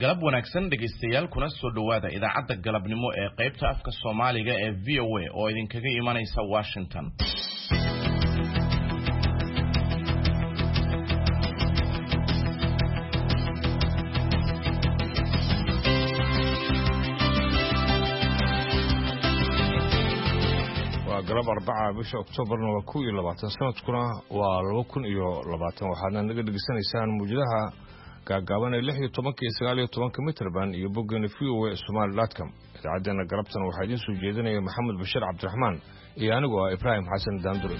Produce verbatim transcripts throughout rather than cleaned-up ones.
galab wanaagsan dhageystayaal kuna soo dhawaada idaacadda galabnimo ee qaybta afka Soomaaliga ee V O A oo idinkaga imanaysa Washington. waa galab arbaca bisha Oktoobar waa kow iyo labaatan sanadkuna waa laba kun iyo labaatan waxaadna naga dhageysanaysaan muujadaha gaagaaban ee lix iyo toban iyo sagaal iyo toban mitirban iyo boggeena V O A Somali dot com. idaacadana galabtan waxaa idin soo jeedinaya Maxamed Bashir Cabdiraxmaan iyo anigu ah Ibrahim Xasan Daandure.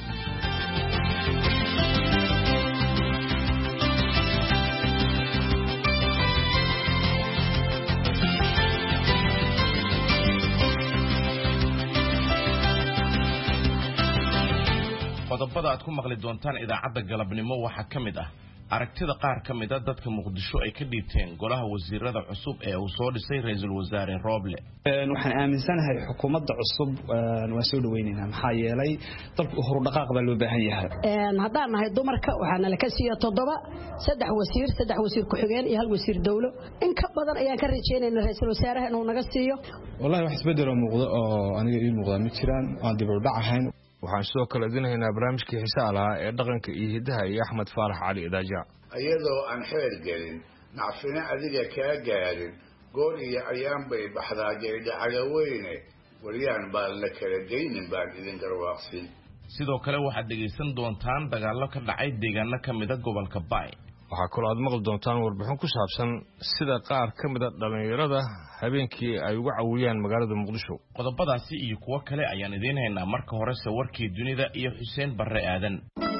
qodobada aad ku maqli doontaan idaacadda galabnimo waxaa kamid ah aragtida qaar kamid ah dadka Muqdisho ay ka dhiibteen golaha wasiirada cusub ee uu soo dhisay ra'iisul wasaare Roble. een waxaan aaminsanahay xukuumadda cusub waa soo dhaweynayna maxaa yeelay dalku horu dhaqaaq baa loo baahan yahay. een hadaan nahay dumarka waxaana la ka siiyo toddoba saddex wasiir saddex wasiir ku xigeen iyo hal wasiir dawlo in ka badan ayaan ka rajeynaynaa ra'iisul wasaaraha inuu naga siiyo. wallahi wax isbedel muuqdo oo aniga ii muuqda ma jiraan aan dib u dhac ahayn. waxaan sidoo kale idinaynaa barnaamijkii xisaab lahaa ee dhaqanka iyo hidaha iyo Axmed Faarax Cali Idaaja. ayadoo aan xeer gelin nacfina adiga kaa gaarin goor iyo ayaan bay baxdaa jeedhacaga weyne wariyaan baan la kala geynin baan idin garwaaqsin. sidoo kale waxaad dhageysan doontaan dagaallo ka dhacay deegaano kamid ah gobolka Bay. waxaa kaloo aad maqli doontaan warbixin ku saabsan sida qaar ka mid ah dhalinyarada habeenkii ay uga caawiyaan magaalada Muqdisho. qodobadaasi iyo kuwa kale ayaan idin haynaa marka hore sawirkii dunida iyo Xuseen Barre Aadan.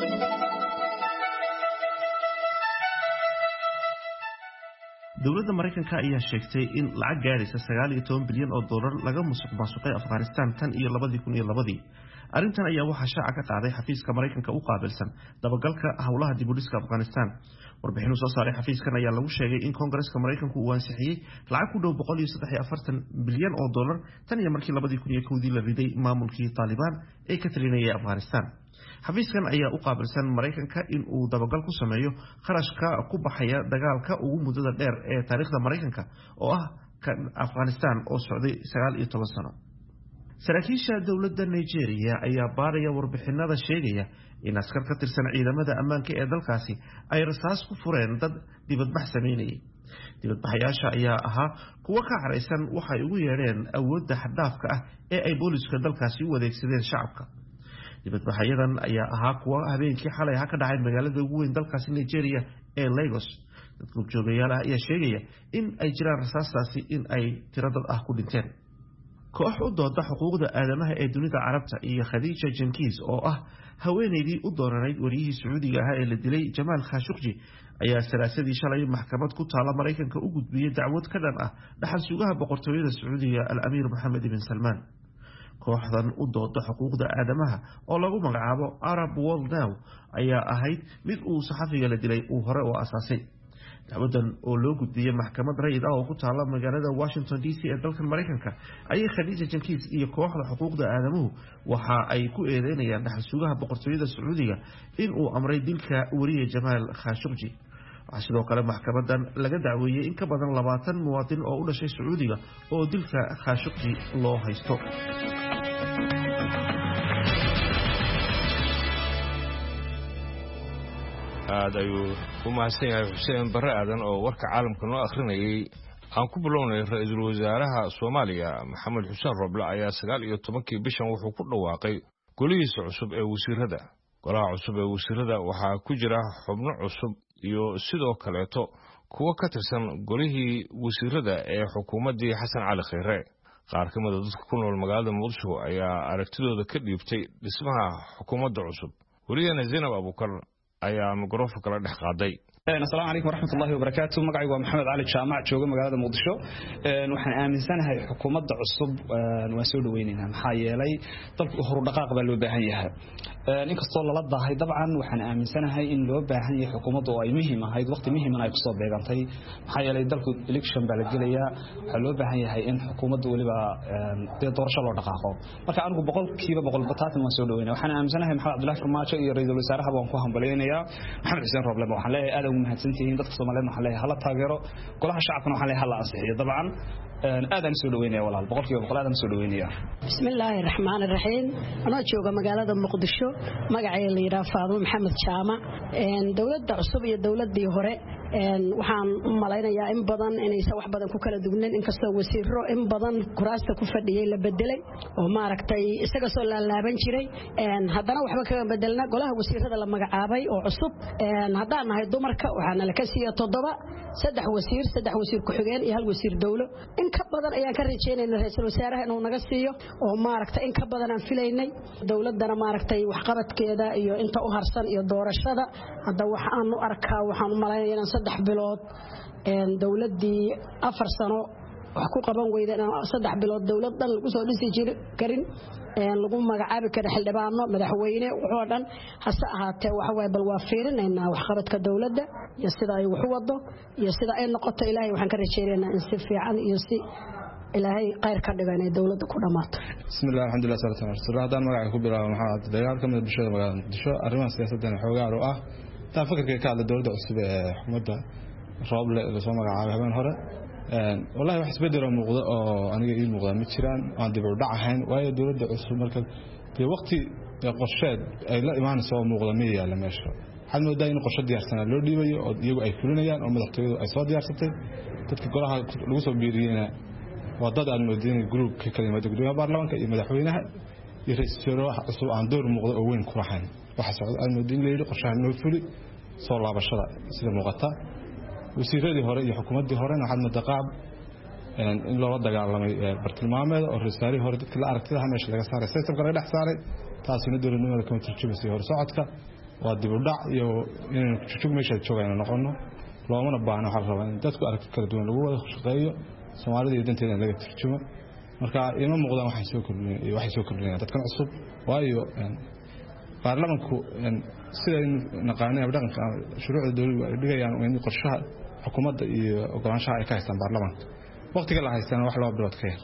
dawladda Mareykanka ayaa sheegtay in lacag gaaraysa sagaal iyo toban bilyan oo dollar laga musuqmaasuqay Afghanistan tan iyo laba kun iyo laba. arrintan ayaa waxaa shaaca ka qaaday xafiiska Mareykanka u qaabilsan dabagalka hawlaha dib u dhiska Afghanistan. warbixin soo saaray xafiiskan ayaa lagu sheegay in Koongareeska Mareykanku uu ansixiyay lacag ku dhow boqol iyo saddex iyo afartan bilyan oo dollar tan iyo markii laba kun iyo kow la riday maamulkii Taliban ee ka talinayay Afghanistan. xafiiskan ayaa u qaabilsan Mareykanka in uu dabagal ku sameeyo kharashka ku baxaya dagaalka ugu muddada dheer ee taariikhda Mareykanka oo ah kan Afghanistan oo socday sagaal iyo toban sano. saraakiisha dawladda Nigeria ayaa baaraya warbixinada sheegaya in askar ka tirsan ciidamada ammaanka ee dalkaasi ay rasaas ku fureen dad dibadbax sameynayay. dibadbaxayaasha ayaa ahaa kuwa ka careysan waxay ugu yeedheen awoodda xaddaafka ah ee ay booliska dalkaasi u adeegsadeen shacabka. dibadbaxayadan ayaa ahaa kuwa habeenkii xalay ka dhacay magaalada ugu weyn dalkaasi Nigeria ee Lagos. dadka joogayaal ah ayaa sheegaya in ay jiraan rasaastaasi in ay tiro dad ah ku dhinteen. koox u dooda xuquuqda aadamaha ee dunida Carabta iyo Khadija Jenkins oo ah haweeneydii u dooranayd wariyihii Sacuudiga ah ee la dilay Jamal Khashoggi ayaa salaasadii shalay maxkamad ku taala Mareykanka u gudbiyay dacwad ka dhan ah dhaxal sugaha boqortooyada Sacuudiga Al-Amir Mohammed ibn Salman. kooxdan u dooda xuquuqda aadamaha oo lagu magacaabo Arab World Now ayaa ahayd mid uu saxafiga la dilay uu hore u asaasay. dacwadan oo loo gudbiyay maxkamad rayid ah oo ku taala magaalada Washington D C ee dalka Mareykanka ayay Khadija Jenkins iyo kooxda xuquuqda aadamuhu waxa ay ku eedeynayaan dhaxal sugaha boqortooyada Sacuudiga in uu amray dilka wariye Jamal Khashoggi. waxaa sidoo kale maxkamadan laga dacweeyay in ka badan labaatan muwaadin oo u dhashay Sacuudiga oo dilka Khashoggi loo haysto. aad ayuu u mahadsan yahay Xuseen Barre Aadan oo warka caalamka noo akhrinayay. aan ku bilownay ra'iisul wasaaraha Soomaaliya Maxamed Xuseen Roble ayaa sagaal iyo tobankii bishan wuxuu ku dhawaaqay golihiisa cusub ee wasiirada. golaha cusub ee wasiirada waxaa ku jira xubno cusub iyo sidoo kaleeto kuwa ka tirsan golihii wasiirada ee xukuumaddii Xasan Cali Khayre. qaar ka mid ah dadka ku nool magaalada Muqdisho ayaa aragtidooda ka dhiibtay dhismaha xukuumadda cusub. wariyana Zainab Abukar ayaa mikrofon kala dhex qaaday. السلام عليكم ورحمة الله وبركاته. مقعي ومحمد علي جامع جوجا مقالة مقدشو. وحن آمنسان هاي حكومة عصب وسود وينها محايلي طب هرو دقائق بلو بهايها. إنك صل الله ضه هاي طبعا وحن آمنسان هاي إن لو بهاي حكومة ضوي مهمة هاي وقت مهمة هاي قصة بيجان تي محايلي دلك إلكشن بلجليا حلو بهاي هاي إن حكومة ضوي بقى تدور شلون دقائق. مركا أنا بقول كيف بقول بطاط وسود وينها. وحن آمنسان هاي محمد عبد الله فرماشة يريد الوزارة بانكوهم بلينا يا محمد حسين ربلا وحن لا هذا aad ugu mahadsantihiin dadka Soomaaliyeed waxa leeyahay hala taageero golaha shacabkana waxa leeyahay hala ansixiyo dabcan aadaan soo dhaweynaya walaal boqolkiiba boqol aadaan soo dhaweynaya bismillaahir rahmaanir rahiim ana jooga magaalada Muqdisho magacayga la yiraahdo Faadimo Maxamed Jaama een dawladda cusub iyo dawladdii hore een waxaan u maleynayaa in badan inay wax badan ku kala duwaneen inkastoo wasiiro in badan kuraasta ku fadhiyay la bedelay oo maaragtay isaga soo laalaaban jiray een haddana waxba kaga bedelna golaha wasiirada la magacaabay oo cusub een haddaan nahay dumarka waxaana la ka siiyay toddoba saddex wasiir saddex wasiir ku xigeen iyo hal wasiir dawlo in ka badan ayaan ka rajaynaynaa ra'iisul wasaaraha inuu naga siiyo oo maaragtay in ka badan aan filaynay dawladana maaragtay wax qabadkeeda iyo inta u harsan iyo doorashada hadda waxaan u arkaa waxaan u maleynayaa saddex bilood een dawladii afar sano wax ku qaban weydeen saddex bilood dawlad dhan lagu soo dhisi jiray karin een lagu magacaabi kara xildhibaano madaxweyne wuxuu dhan hase ahaatee waxa way bal waa fiirinaynaa wax qabadka dawladda iyo sida ay wax u wado iyo sida ay noqoto ilaahay waxaan ka rajaynaynaa in si fiican iyo si ilaahay qayr ka dhiganay dawladda ku dhamaato bismillaah alxamdulillah sallallahu alayhi wasallam hadaan magaca ku bilaabo maxaa dagaal ka mid bulshada magaalada Muqdisho arrimaha siyaasadda xoogaar oo ah taa fikirka ka hadla dawladda cusub ee xukuumadda Rooble la soo magacaabay habeen hore een wallahi wax isbedel oo muuqdo oo aniga ii muuqda ma jiraan aan dib u dhac ahayn waayo dawladda cusub marka tii waqti qorsheed ay la imaanayso oo muuqda ma yaala meesha waxaad moodaa in qorshe diyaarsan loo dhiibayo oo iyagu ay fulinayaan oo madaxtooyadu ay soo diyaarsatay dadka golaha lagu soo biiriyayna wadad aan moodinay group ka kalimaad gudoomiyaha baarlamaanka iyo madaxweynaha iyo ra'iisul wasaaraha cusub aan door muuqdo oo weyn ku raxayn waxa socda aan moodin leeyahay qorshaha noo fuli soo laabashada sida muuqata wasiiradii hore iyo xukuumaddii hore waxaad madaqaab in loo dagaalamay bartilmaameed oo ra'iisul hore dadka la aragtida meesha laga saaray systemka laga dhex saaray taasina dawladnimada kama turjumayso hore socodka waa dib u dhac iyo in jujug meesha joogayna noqono loomana baahna waxa rabaa in dadku aragti kala duwan lagu wada shaqeeyo Soomaalida iyo danteeda laga turjumo marka ima muuqdaan waxay soo kordhinayaan iyo waxay soo kordhinayaan dadkan cusub waayo baarlamaanku sida naqaanay dhaqanka shuruucda dawladda ay dhigayaan in qorshaha xukuumadda iyo ogolaanshaha ay ka haystaan baarlamaanka waqtiga la haystaan wax loo bilood ka yar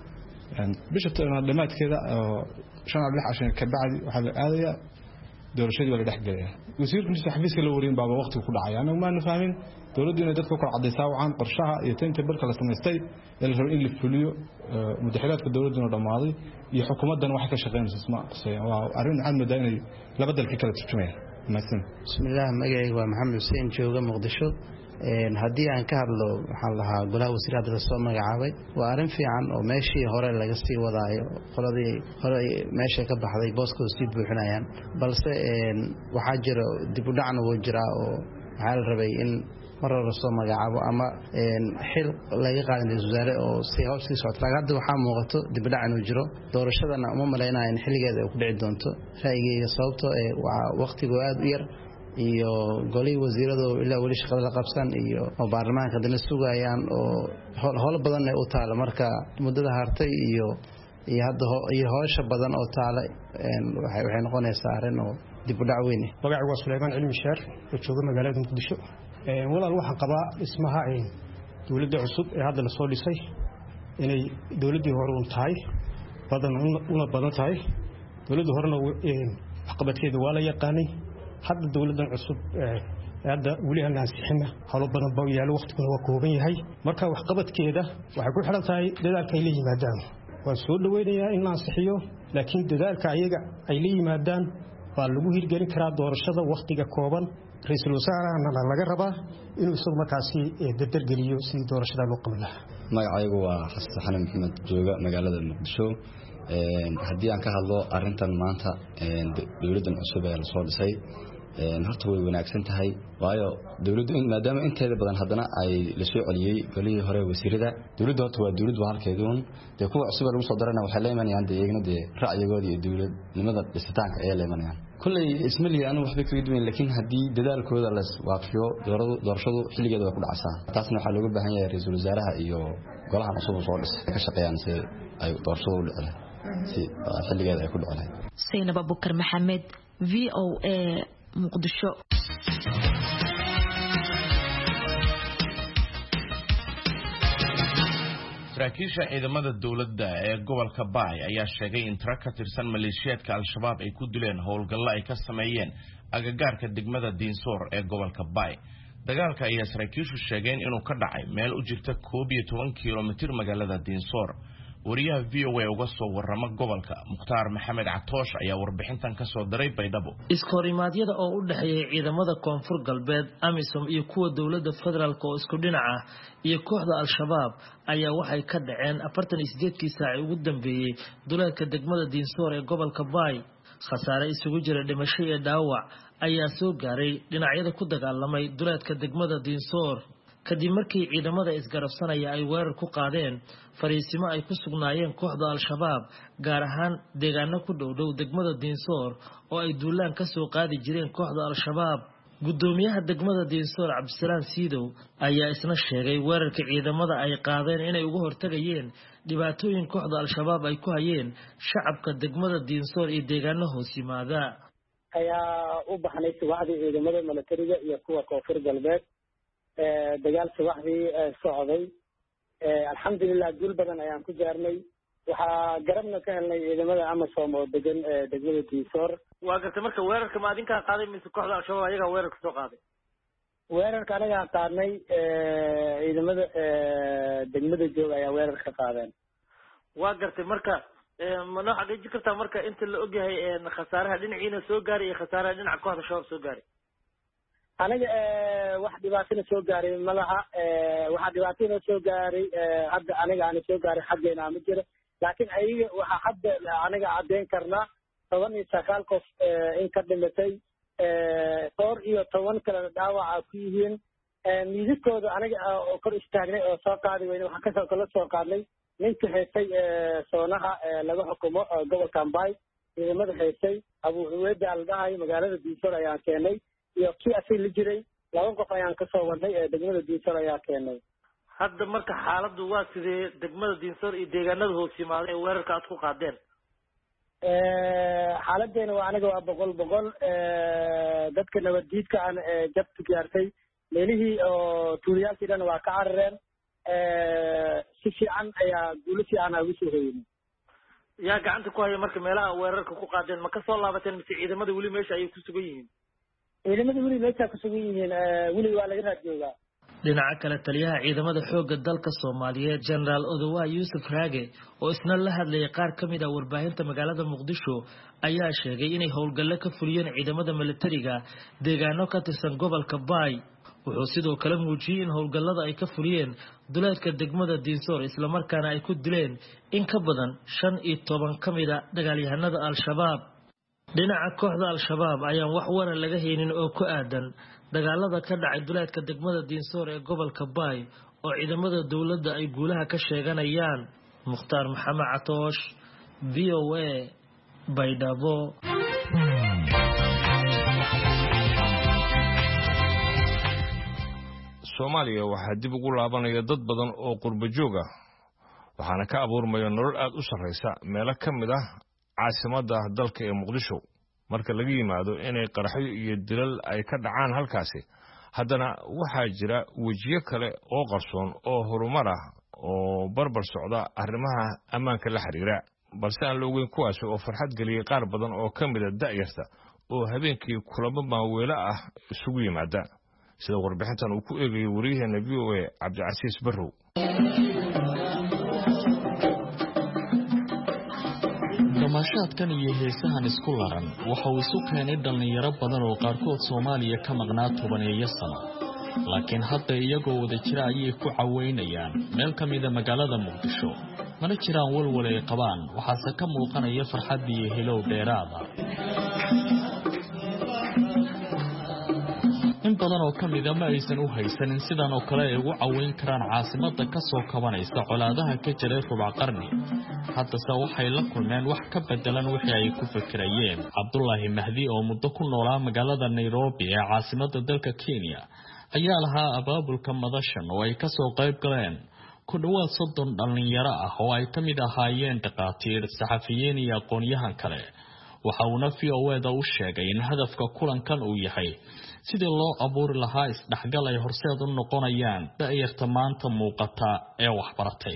bisha dhamaadkeeda oo shan iyo lix cashan ka bacdi waxa la aadaya doorashadii wala dhex galaya wasiirku inta xafiiska la wareyn baaba waqti ku dhacay anagu ma nafahmin dawladdu inay dadku kala cadaysaa waxaan qorshaha iyo taynta barka la sameystay ee la rabo in la fuliyo madaxweynaha dawladdu dhamaaday iyo xukuumaddan wax ka shaqeynaysa isma qosay waa arrin aan moodaa inay laba dalka kala turjumayaan maasan bismillaah magacayga waa maxamed xuseen jooga Muqdisho een hadii aan ka hadlo waxaan lahaa golaha wasiirada la soo magacaabay waa arrin fiican oo meeshii hore laga sii wadaayo qoladii hore meesha ka baxday booskooda sii buuxinayaan balse een waxa jira dib u dhacna oo jira oo waxa la rabay in marar la soo magacaabo ama een xil laga qaadan wasaare oo si hawsha socota hadda waxa muuqato dib u dhac inuu jiro doorashadana uma maleynaa in xilligeeda ay ku dhici doonto raayigayga sababtoo ee waa waqtigu aad u yar iyo golay wasiiradu ilaa wali shaqada la qabsan iyo oo baarlamaanka dana sugayaan oo howl badan ay u taalo marka muddada hartay iyo iyo hadda iyo hawsha badan oo taala een waxay waxay noqonaysaa arrin oo dib u dhac weyn ah magacaygu waa Suleymaan Cilmi Sheer oo jooga magaalada Muqdisho een walaal waxaan qabaa ismaha ay dawladda cusub ee hadda la soo dhisay inay dawladdii hore u tahay badan una badan tahay dawladda horena een waxqabadkeeda waa la yaqaanay hadda dawladdan cusub ee hadda wali aan ansixina hawlo badan baa yaalo waqtiguna waa kooban yahay marka wax qabadkeeda waxay ku xiran tahay dadaalka ay la yimaadaan waan soo dhaweynayaa in la ansixiyo laakiin dadaalka ayaga ay la yimaadaan waa lagu hirgelin karaa doorashada waqtiga kooban ra'iisul wasaaraha laga rabaa inuu isagu markaasi dadal geliyo si doorashada loo qaban lahaa magacaygu waa Xasan Xanan Maxamed jooga magaalada Muqdisho een hadii aan ka hadlo arintan maanta een dawladdan cusub ee la soo dhisay een horta way wanaagsan tahay waayo dawladdu maadaama inteeda badan hadana ay la soo celiyay golihii hore wasiirada dawladdu horta waa dawlad halkeedoon ee kuwa cusub lagu soo darana waxa la imanayaan deegaanada de ra'yigooda iyo dawladnimada dhisitaanka ay la imanayaan kulay ismali aan waxba ka duwan laakiin hadii dadaalkooda la waafiyo doorashadu xilligeeda way ku dhacaysaa taasna waxa looga baahan yahay ra'iisul wasaaraha iyo golaha cusub soo dhisay ka shaqeeyaan si ay doorashadu u dhacdo si xilligeeda ay ku dhacdo Saynab Abubakar Maxamed V O A Muqdisho saraakiisha ciidamada dawladda ee gobolka Baay ayaa sheegay in tiro ka tirsan maleeshiyaadka al-shabaab ay ku dileen howlgallo ay ka sameeyeen agagaarka degmada Diinsoor ee gobolka Baay dagaalka ayaa saraakiishu sheegeen inuu ka dhacay meel u jirta koob iyo toban kiilomitir magaalada Dinsor. wariyaha V O A uga soo warrama gobolka Mukhtaar Maxamed Catoosh ayaa warbixintan ka soo diray Baydhabo. Iskoorimaadiyada oo u dhaxeeyay ciidamada Koonfur Galbeed AMISOM iyo kuwa dawladda federaalka oo isku dhinac ah iyo kooxda Al-Shabaab ayaa waxay ka dhaceen afartan iyo siddeed saac ugu dambeeyay duleedka degmada Dinsor ee gobolka Bay. khasaare isugu jira dhimasho iyo dhaawac ayaa soo gaaray dhinacyada ku dagaalamay duleedka degmada Dinsor kadib markii ciidamada isgarabsanaya ay weerar ku qaadeen fariisimo ay ku sugnaayeen kooxda Al-Shabaab gaar ahaan deegaano ku dhow dhow degmada Dinsor oo ay duulaan ka soo qaadi jireen kooxda Al-Shabaab. gudoomiyaha degmada Dinsor Cabdisalaam Siidow ayaa isna sheegay weerarka ciidamada ay qaadeen inay uga hortagayeen dhibaatooyin kooxda Al-Shabaab ay ku hayeen shacabka degmada Dinsor iyo deegaano hoos yimaada. ayaa u baxnay subaxdii ciidamada militariga iyo kuwa Koonfur Galbeed ee dagaal subaxdii socday. alxamdulillah guul badan ayaan ku gaarnay. waxaa garabna ka helnay ciidamada AMISOM oo degan degmada Dinsor. waa gartay marka weerarka ma adinka qaaday mise kooxda Al-Shabaab ayaga weerarka soo qaaday? weerarka anaga qaadnay ciidamada degmada joog ayaa weerarka qaadeen. waa gartay marka ma noo xaqiijin kartaa marka inta la ogyahay khasaaraha dhinaciina soo gaaray iyo khasaaraha dhinaca kooxda Shabaab soo gaaray? aniga wax dhibaatana soo gaaray malaha. waxa dhibaatana soo gaaray hadda aniga aan soo gaaray xaggeena ma jiro, laakiin ayaga waxa hadda aniga cadeyn karnaa toban iyo sagaal qof in ka dhimatay, dhowr iyo toban kale dhaawac ku yihiin. miisaskooda aniga oo kor istaagnay oo soo qaaday weyne waxa kasoo kala soo qaadnay ninka heystay soonaha laga xukumo gobolka Bay. ciidamada heystay Abu Uweeda aldhahay magaalada Dinsor ayaan keenay iyo kii asii la jiray laba qof ayaan ka soo wadnay ee degmada Dinsor ayaa keenay. hadda marka xaaladdu waa sidee degmada Dinsor iyo deegaanada hoos yimaada ee weerarka aad ku qaadeen? xaaladdeena waa aniga waa boqol boqol. dadka nabaddiidka aan jabta gaartay meelihii oo tuuliyaalkii dhan waa ka carareen. si fiican ayaa guulo fiican ugu soo hoyinay. yaa gacanta ku haya marka meelaha weerarka ku qaadeen ma ka soo laabateen mise ciidamada weli meesha ayay ku sugan yihiin? ciidamada weli meesha ku sugan yihiin, weli waa laga raad joogaa. dhinaca kale taliyaha ciidamada xoogga dalka Soomaaliyeed General Odawa Yusuf Raage oo isna la hadlayay qaar ka mid ah warbaahinta magaalada Muqdisho ayaa sheegay inay howlgallo ka fuliyeen ciidamada militariga deegaano ka tirsan gobolka Bay. wuxuu sidoo kale muujiyay in howlgallada ay ka fuliyeen duleedka degmada Dinsor isla markaana ay ku dileen in ka badan shan iyo toban ka mid ah dagaalyahanada Al-Shabaab. dhinaca kooxda Al-Shabaab ayaan wax warar laga haynin oo ku aadan dagaalada ka dhacay duleedka degmada Dinsor ee gobolka Bay oo ciidamada dawladda ay guulaha ka sheeganayaan. Mukhtaar Maxamed Catoosh, V O A, Baydhabo. Soomaaliya waxaa dib ugu laabanaya dad badan oo qurbo joog ah waxaana ka abuurmaya nolol aad u sarreysa meelo ka mid ah caasimadda dalka ee Muqdisho. marka laga yimaado inay qaraxyo iyo dilal ay ka dhacaan halkaasi, haddana waxaa jira wejiyo kale oo qarsoon oo horumar ah oo barbar socda arrimaha ammaanka la xiriira, balse aan la ogeyn kuwaasi oo farxad geliyay qaar badan oo ka mid ah da'yarta oo habeenkii kulamo maaweelo ah isugu yimaada, sida warbixintan uu ku eegayo wariyaheena V O A Cabdicasiis Barrow. damaashaadkan iyo heesahan isku laran waxa uu isu keenay dhallinyaro badan oo qaarkood Soomaaliya ka maqnaa tobaneeyo sano, laakiin hadda iyagoo wada jira ayay ku caweynayaan meel ka mid ah magaalada Muqdisho. mana jiraan walwal ay qabaan, waxaase ka muuqanaya farxad iyo hilow dheeraada. in badan oo ka mid ah ma aysan u haysanin sidan oo kale ay ugu caweyn karaan caasimadda ka soo kabanaysa colaadaha ka jiray rubac qarni. haddase waxay la kulmeen wax ka bedelan wixii ay ku fikirayeen. Cabdullaahi Mahdi oo muddo ku noolaa magaalada Nairobi ee caasimadda dalka Kenya ayaa lahaa abaabulka madashan oo ay ka soo qayb galeen ku dhawaad soddon dhalinyaro ah oo ay ka mid ahaayeen dhaqaatiir, saxafiyiin iyo aqoonyahan kale. waxa uuna V O A da u sheegay in hadafka kulankan uu yahay sidii loo abuuri lahaa isdhexgal ay horseed u noqonayaan da'yarta maanta muuqata ee waxbaratay.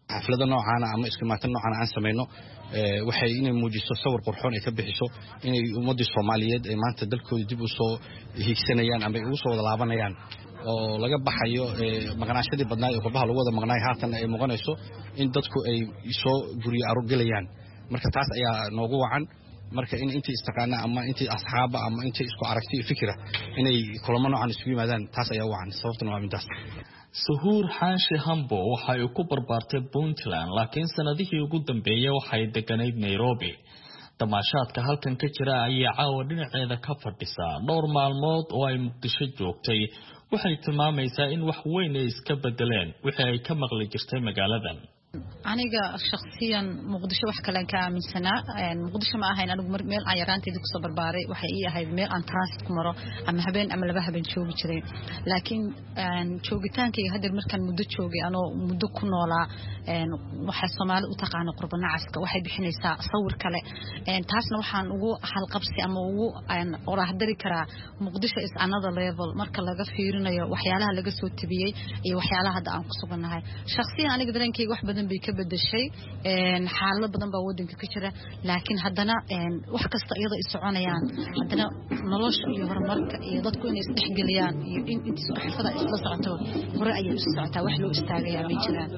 xaflada noocan ama iskimaatin noocan aan sameeyno waxay inay muujiso sawir qurxoon ay ka bixiso inay ummadda Soomaaliyeed ay maanta dalkooda dib u soo hiigsanayaan ama ay u soo wada laabanayaan oo laga baxayo maqnaashadii badnaa ee qurbaha lagu wada maqnaay haatan ay muuqanayso in dadku ay soo guriga arugelayaan marka taas ayaa noogu wacan marka in intii istaqaana ama intii asxaaba ama intii isku aragti fikira inay kulamo noocan isugu yimaadaan taas ayaa wacan sababtuna waa midaas Suhuur Xaashi Hambo waxa uu ku barbaartay Puntland laakiin sanadihii ugu dambeeyay waxay deganayd Nairobi tamaashaadka halkan ka jira ayaa caawa dhinaceeda ka fadhisa dhowr maalmood oo ay Muqdisho joogtay waxay tilmaamaysaa in wax weyn ay iska bedeleen wixii ay ka maqli jirtay magaaladan aniga shakhsiyan Muqdisho wax kale ka aaminsanaa Muqdisho ma ahayn anigu meel aan yaraanteedii ku soo barbaaray waxay ii ahayd meel aan transit ku maro ama habeen ama laba habeen joogi jiray laakiin joogitaankayga hadda markaan muddo joogay anoo muddo ku noolaa waxa Soomaali u taqaan qurbana caska waxay bixinaysaa sawir kale taasna waxaan ugu halqabsi ama ugu qoraahdari karaa Muqdisho is another level marka laga fiirinayo waxyaalaha laga soo tabiyay iyo waxyaalaha hadda aan ku suganahay shakhsiyan aniga dareenkayga wax badan bay ka bedeshay een xaalado badan baa wadanka ka jira laakiin haddana een wax kasta iyada ay soconayaan haddana nolosha iyo horumarka iyo dadku inay isdhexgeliyaan iyo in intii soo xirfada isla socoto hore ayay u socotaa wax loo istaagayaa ma jiraan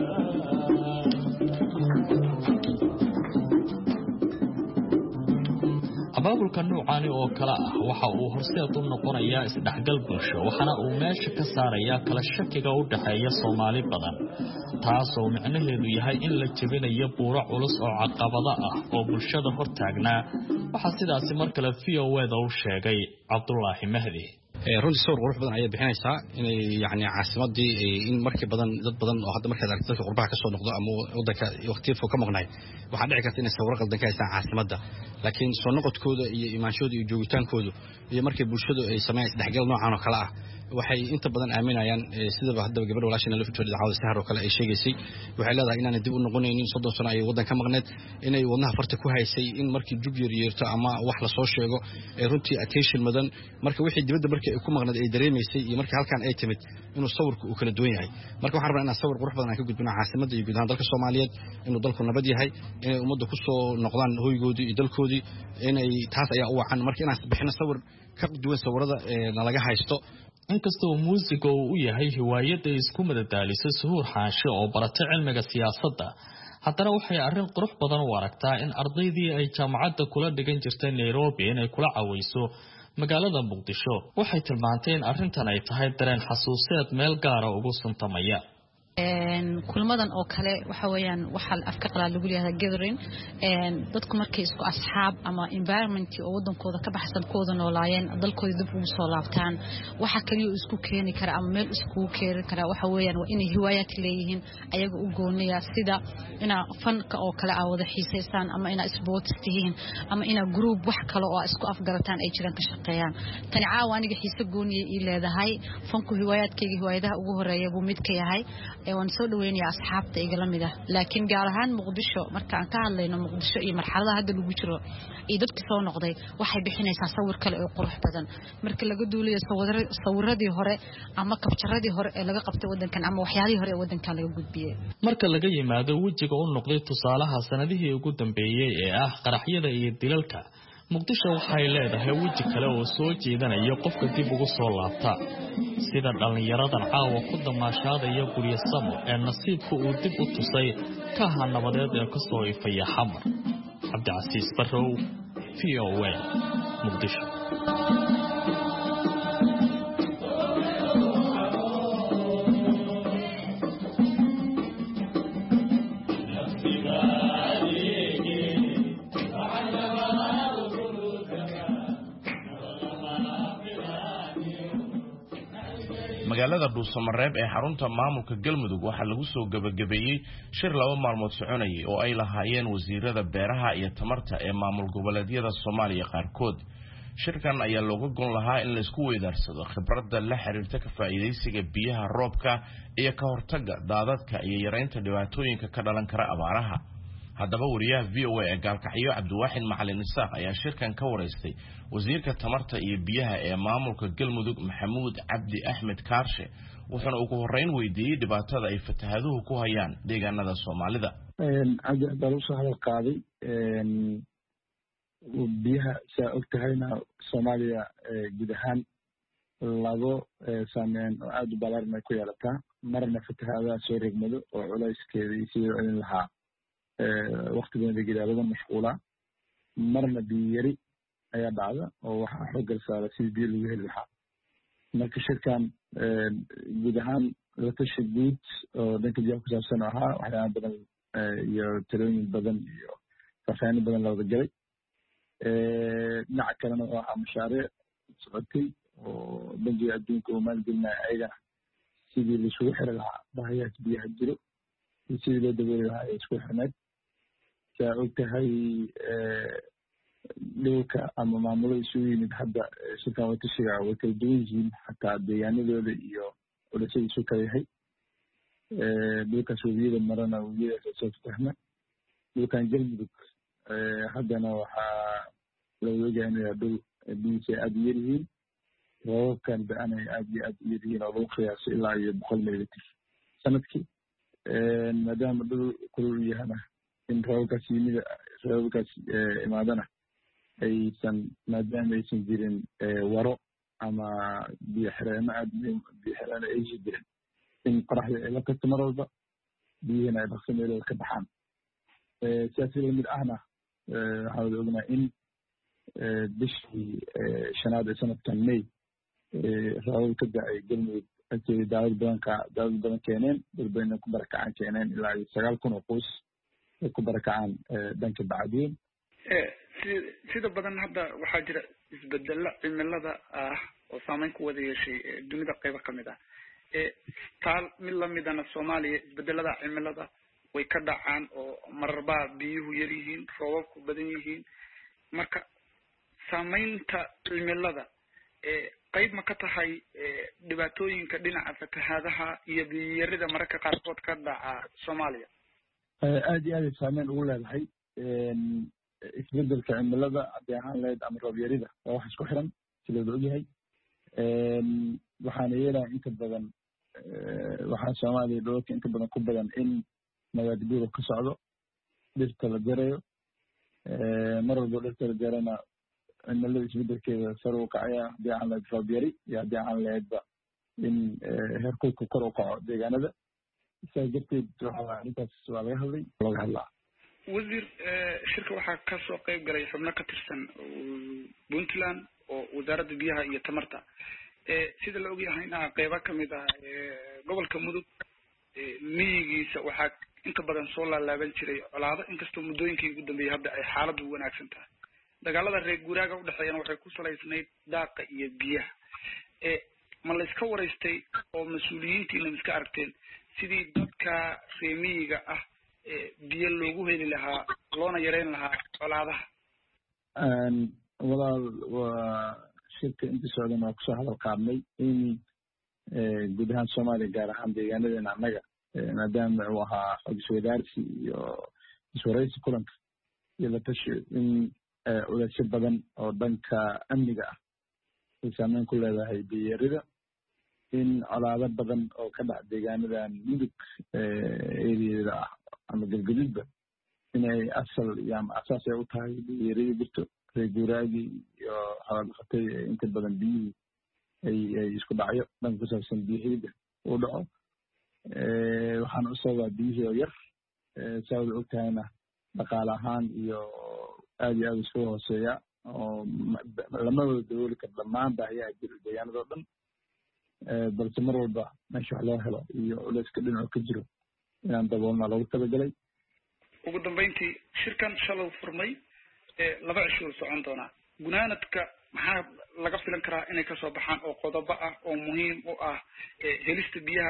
abaabulka noocaani oo kala ah waxa uu horseed u noqonayaa isdhexgal bulsho waxana uu meesha ka saarayaa kala shakiga u dhaxeeya Soomaali badan taas oo macnaheedu yahay in la jabinayo buuro culus oo caqabada ah oo bulshada hortaagnaa waxa sidaas mar kale V O A da u sheegay Cabdullaahi Mahdi runtii sawir qurux badan ayay bixinaysaa inay yaani caasimadii in markii badan dad badan oo hadda markaad aragto qurbaha ka soo noqdo ama wadanka waqti fog ka maqnay waxa dhici karta in sawir qaldan ka haysan caasimadda laakiin soo noqodkooda iyo imaanshooda iyo joogitaankooda iyo markii bulshadu ay sameeyaan isdhexgal noocan oo kala ah waxay inta badan aaminayaan sidaba hadda gabadha walaashana la fitooday daawada sahar oo kale ay sheegaysay waxay leedahay inaan dib u noqonaynin soddon sano ay wadan ka maqneed inay wadnaha farta ku haysay in markii jug yar yeerto ama wax la soo sheego ee runtii attention madan marka wixii dibadda markii ay ku maqneed ay dareemaysay iyo markii halkan ay timid inuu sawirku uu kala duwan yahay marka waxaan rabnaa inaan sawir qurux badan aan ka gudbino caasimadda iyo guud ahaan dalka Soomaaliyeed inuu dalku nabad yahay inay ummadda ku soo noqdaan hoygoodii iyo dalkoodii inay taas ayaa u wacan marka inaan bixino sawir ka duwan sawirada ee laga haysto inkastoo muusiga uu yahay hiwaayada isku madadaalisay Suhuur Xaashi oo baratay cilmiga siyaasadda haddana waxay arrin qurux badan u aragtaa in ardaydii ay jaamacadda kula dhigan jirtay Nairobi inay kula caweyso magaalada Muqdisho waxay tilmaantay in arrintan ay tahay dareen xasuuseed meel gaar ah ugu suntamaya een kulmadan oo kale waxa weeyaan waxa afka qalaad lagu leeyahay gathering een dadku markay isku asxaab ama environment oo wadankooda ka baxsan kooda noolaayeen dalkooda dib ugu soo laabtaan waxa kaliya isku keeni kara ama meel isku keeni kara waxa weeyaan waa inay hiwaayad leeyihiin ayaga u gooniya sida ina fanka oo kale ah wada xiiseystaan ama ina sports tihiin ama ina group wax kale oo isku afgarataan ay jiraan ka shaqeeyaan tani caawa aniga xiise gooniya ii leedahay fanku hiwaayadkayga hiwaayadaha ugu horeeya buu mid ka yahay waan soo dhaweynaya asxaabta iga lamida laakiin gaar ahaan Muqdisho marka aan ka hadlayno Muqdisho iyo marxaladaha hadda lagu jiro ee dadka soo noqday waxay bixinaysaa sawir kale oo qurux badan marka laga duuliyo sawiradii hore ama kabjaradii hore ee laga qabtay wadankan ama waxyaalihii hore ee wadanka laga gudbiyay marka laga yimaado wajiga uu noqday tusaalaha sanadihii ugu dambeeyay ee ah qaraxyada iyo dilalka Muqdisho waxay leedahay waji kale oo soo jeedanaya qofka dib ugu soo laabta sida dhalinyaradan caawa ku damaashaadaya guriga samo ee nasiibku uu dib u tusay ka hanabadeed ee ka soo ifaya xamar Cabdicasiis Barrow V O A Muqdisho magaalada Dhuusamareeb ee xarunta maamulka Galmudug waxa lagu soo gabagabeeyay shir laba maalmood soconayay oo ay lahaayeen wasiirada beeraha iyo tamarta ee maamul goboleedyada Soomaaliya qaarkood shirkan ayaa looga gon lahaa in la isku weydaarsado khibradda la xiriirta ka faa'iideysiga biyaha roobka iyo ka hortagga daadadka iyo yareynta dhibaatooyinka ka dhalan kara abaaraha haddaba wariyaha v o a ee gaalkacyo cabdiwaaxid macalin isaaq ayaa shirkan ka wareystay wasiirka tamarta iyo biyaha ee maamulka galmudug maxamuud cabdi axmed kaarshe wuxuuna ugu horeyn weydiiyey dhibaatada ay fatahaduhu ku hayaan deegaanada soomaalida cabdi baa lagu soo hadal qaaday biyaha saa og tahayna soomaaliya guud ahaan labo saameyn oo aada u balaaran ay ku yeelataa marna fatahaadaha soo regmado oo culayskeeda iyo sidii celin lahaa waktigeeda gidaabada mashquula marna biyo yari ayaa dhacda oo waxaa xooggal saara sidii biyo lagu heli lahaa marka shirkan guud ahaan latashi guud oo dhanka biyaha ku saabsan ahaa waxyaaba badan iyo talooyin badan iyo faahfaahin badan la wada galay dhinaca kalena oo ahaa mashaariic socotay oo bangiga adduunka uu maalgelinaya ayagana sidii laisugu xiri lahaa bahayaas biyaha jiro iyo sidii loo dabooli lahaa ee isku xirneed saa og tahay dhulka ama maamulo isugu yimid hadda shirkan watashiga way kala duwan yihiin xataa deegaanadooda iyo culasada isu kala yahay dhulkaas webiyada marana webiyadaas soo fatahma dhulkan galmudug haddana waxaa lawada ogahay inuu yahay dhul biyihiisa ay aada u yar yihiin roobabkan ba-anay aada iyo aada u yar yihiin oo lagu qiyaaso ilaa iyo boqol mililitir sanadkii maadaama dhul kulul u yahana in roobabkaas yimida roobabkaas imaadana aysan maadaama aysan jirin waro ama biyo xireenno aada muhiim biyo xireenno aysan jirin in qoraxda ay la tagto mar walba biyihina ay dhaqso meelooda ka baxaan sidaasi lamid ahna waxaa wada ognaha in bishii shanaad ee sanadkan may roobab ka da-ay galmudug agteeda daawad badanka daawad badan keeneen dalbayna ku barakacaan keeneen ilaa iyo sagaal kun oo qoys ay ku barakacaan dhanka bacdiin sida badan hadda waxaa jira isbedelo cimilada ah oo saameyn ku wada yeeshay dunida qaybo kamid ah taal mid lamidana soomaaliya isbedelada cimilada way ka dhacaan oo mararbaa biyuhu yar yihiin roobabku badan yihiin marka saameynta cimilada qayb ma ka tahay dhibaatooyinka dhinaca fatahaadaha iyo biyiyarida mararka qaarkood ka dhaca soomaaliya aada iyo aad ay saameyn ugu leedahay isbedelka cimilada haddii ahaan lahayd ama roob yarida waa wax isku xiran sida wada ogyahay waxaana yeelaya inta badan waxaa soomaaliya dholalka inta badan ku badan in nabaad guurab ka socdo dhirta la jarayo mar walbo dhirta la jarana cimilada isbedelkeeda sare u kacaya haddii ahaan lahayd roob yari iyo haddii ahaan lahaydba in heerkulka kor u kaco deegaanada sidaas darteed waxaa arrintaas waa laga hadlay looga hadlaa wasiir shirka waxaa kasoo qayb galay xubno ka tirsan puntland oo wasaaradda biyaha iyo tamarta sida la ogyahayna qeyba kamid ah gobolka mudug miyigiisa waxaa inta badan soo laalaaban jiray colaado inkastoo muddooyinkii ugu dambeeyay hadda ay xaaladu wanaagsan tahay dagaalada reer guuraaga udhexeeyana waxay ku salaysnayd daaqa iyo biyaha ma la iska waraystay oo mas-uuliyiintiina iska aragteen sidii dadka reer miyiga ah biyo loogu heli lahaa loona yareyn lahaa colaadaha walaal waa shirka inta socdan waa kusoo hadal qaadnay in guud ahaan soomaaliya gaar ahaan deegaanadeena annaga maadaama uu ahaa xog iswadaarsi iyo iswaraysi kulanka iyo la tashi in culaysyo badan oo dhanka amniga ah ay saameyn ku leedahay biyarida in colaado badan oo ka dhac deegaanadan mudug ereada ah ama galgaduudba inay asal iyo ama asaas ay u tahay biyarida jirto reer guuraagii iyo xoolodhaqatay inta badan biyihii ay ay isku dhacyo dhanka ku saabsan biyo helida uu dhaco waxaana u sababaa biyihii oo yar saa wada og tahayna dhaqaale ahaan iyo aada iyo aada isuga hooseeya oo lama wada dabooli karo dhammaan baahiyaha jira deegaanada oo dhan balse mar walba meesha wax loo helo iyo culeyska dhinaco ka jiro inaan daboolna loogu talagalay ugu dambeyntii shirkan shalow furmay laba cishuu socon doonaa gunaanadka maxaa laga filan karaa inay kasoo baxaan oo qodobo ah oo muhiim u ah helista biyaha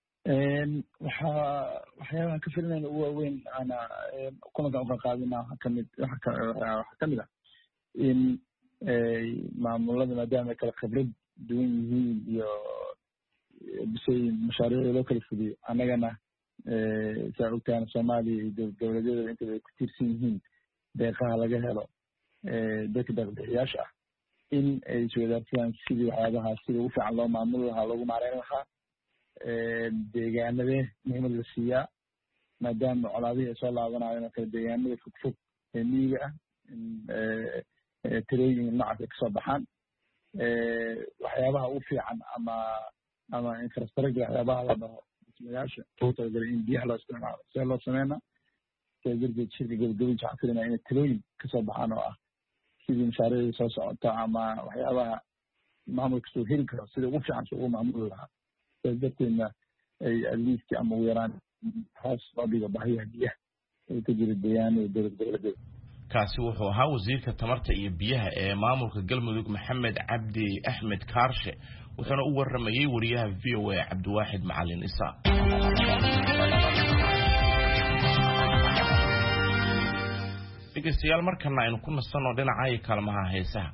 waxaa waxyaabahan ka filinayna ugu waaweyn ana kulankan uka qaadina waxa kamid waxaa kamid ah in maamulada maadaama ay kala khibrad duwan yihiin iyo bisay mashaariicda loo kala fudiyo annagana saa ogtaana soomaaliya iyo dowladyada intaba ay ku tiirsan yihiin deeqaha laga helo dadka deeqbixiyaasha ah in ay iswadaarsadaan sidii waxyaabaha sida ugu fiican loo maamuli lahaa loogu maareyn lahaa deegaanadee muhiimad la siiyaa maadaama colaadihii ay soo laabanaayeen oo kale deegaanada fogfog ee miyiga ah in tirooyin noocaas ay kasoo baxaan waxyaabaha ugu fiican ama ama infrastructure waxyaabaha la dhaho dhismayaasha ugu talagalay in biyaha loo isticmaalo see loo sameynaa see darteed shirka gabagabada waxaan filinaa inay tirooyin kasoo baxaan oo ah sidii mashaariicda soo socota ama waxyaabaha maamulka soo heli karo sida ugu fiican soo ugu maamuli lahaa saas darteedna ay atleast ama ugu yaraan hoos loo dhigo baahiyaha biyaha ee ka jira deegaanada dowlad goboleedyada kaasi wuxuu ahaa wasiirka tamarta iyo biyaha ee maamulka galmudug maxamed cabdi axmed kaarshe wuxuuna u waramayay wariyaha v o a cabdiwaaxid macalin isaa dhegeystayaal markana aynu ku nasanno dhinaca kaalmaha heesaha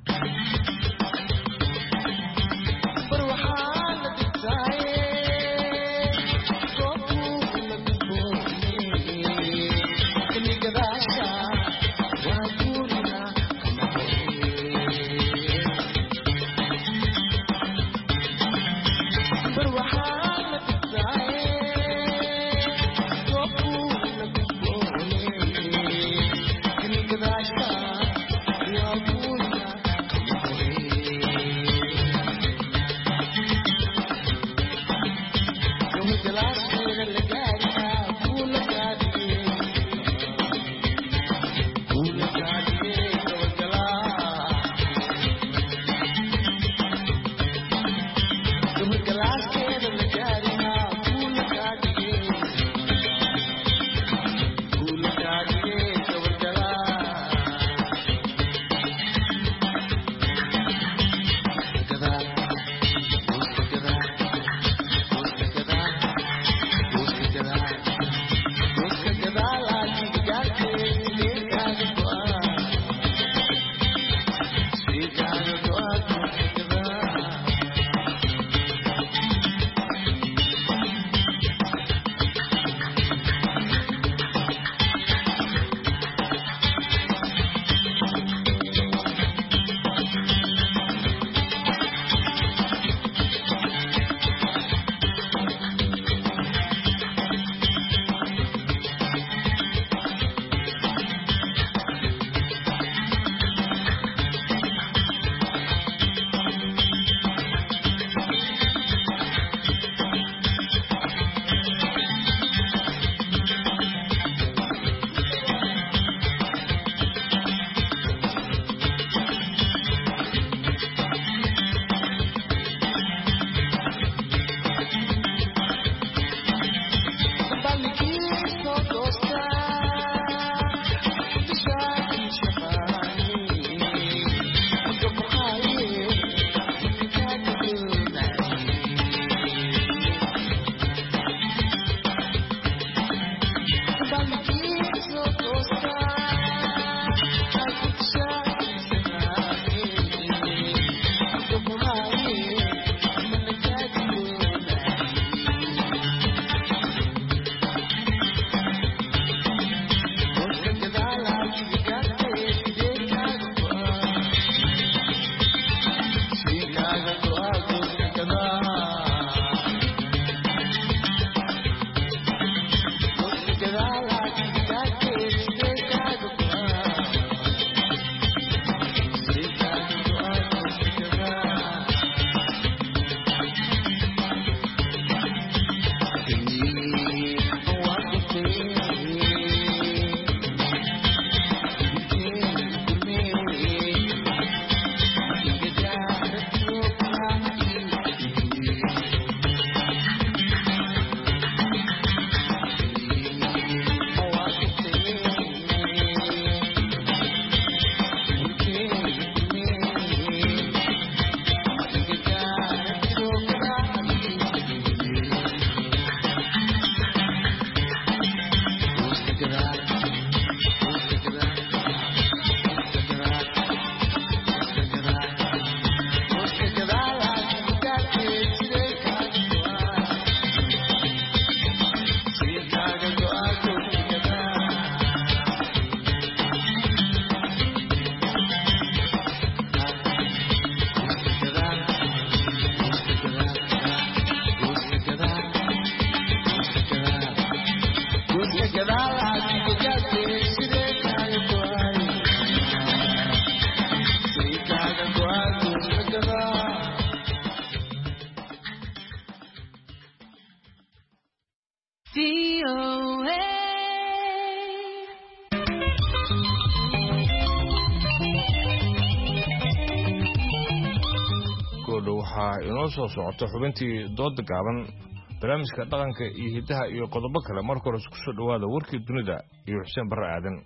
goordhow waxaa inoo soo socota xubintii dooda gaaban barnaamijka dhaqanka iyo hidaha iyo qodobo kale marka hore isku soo dhowaada warkii dunida iyo xuseen barre aadan.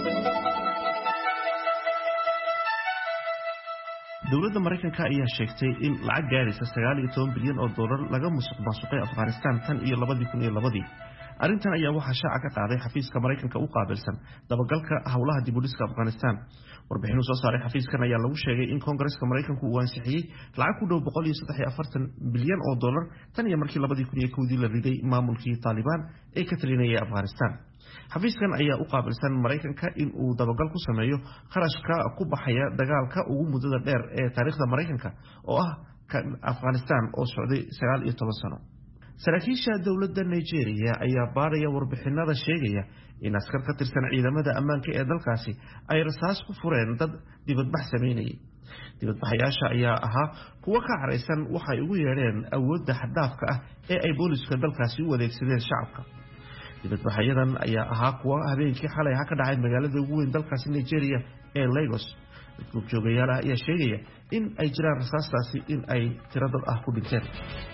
dowladda Mareykanka ayaa sheegtay in lacag gaaraysa sagaal iyo toban bilyan oo dollar laga musuqmaasuqay Afghanistan tan iyo labadii kun iyo labadii. arrintan ayaa waxaa shaaca ka qaaday xafiiska Mareykanka u qaabilsan dabagalka hawlaha dib u dhiska Afghanistan. warbixin soo saaray xafiiskan ayaa lagu sheegay in Koongareeska Mareykanku uu ansixiyay lacag ku dhow boqol iyo saddex iyo afartan bilyan oo dollar tan iyo markii labadii kun iyo kowdii la riday maamulkii Taliban ee ka talinayay Afghanistan. xafiiskan ayaa u qaabilsan Mareykanka in uu dabagal ku sameeyo kharashka ku baxaya dagaalka ugu muddada dheer ee taariikhda Mareykanka oo ah kan Afghanistan oo socday sagaal iyo toban sano. saraakiisha dowladda Nigeria ayaa baaraya warbixinada sheegaya in askar ka tirsan ciidamada ammaanka ee dalkaasi ay rasaas ku fureen dad dibadbax sameynayay. dibadbaxayaasha ayaa ahaa kuwa ka careysan waxay ugu yeedheen awoodda xad-dhaafka ah ee ay booliska dalkaasi u adeegsadeen shacabka. dibadbaxayadan ayaa ahaa kuwa habeenkii xalay ka dhacay magaalada ugu weyn dalkaasi Nigeria ee Lagos. goobjoogayaal ayaa sheegaya in ay jiraan rasaastaasi in ay tiro dad ah ku dhinteen.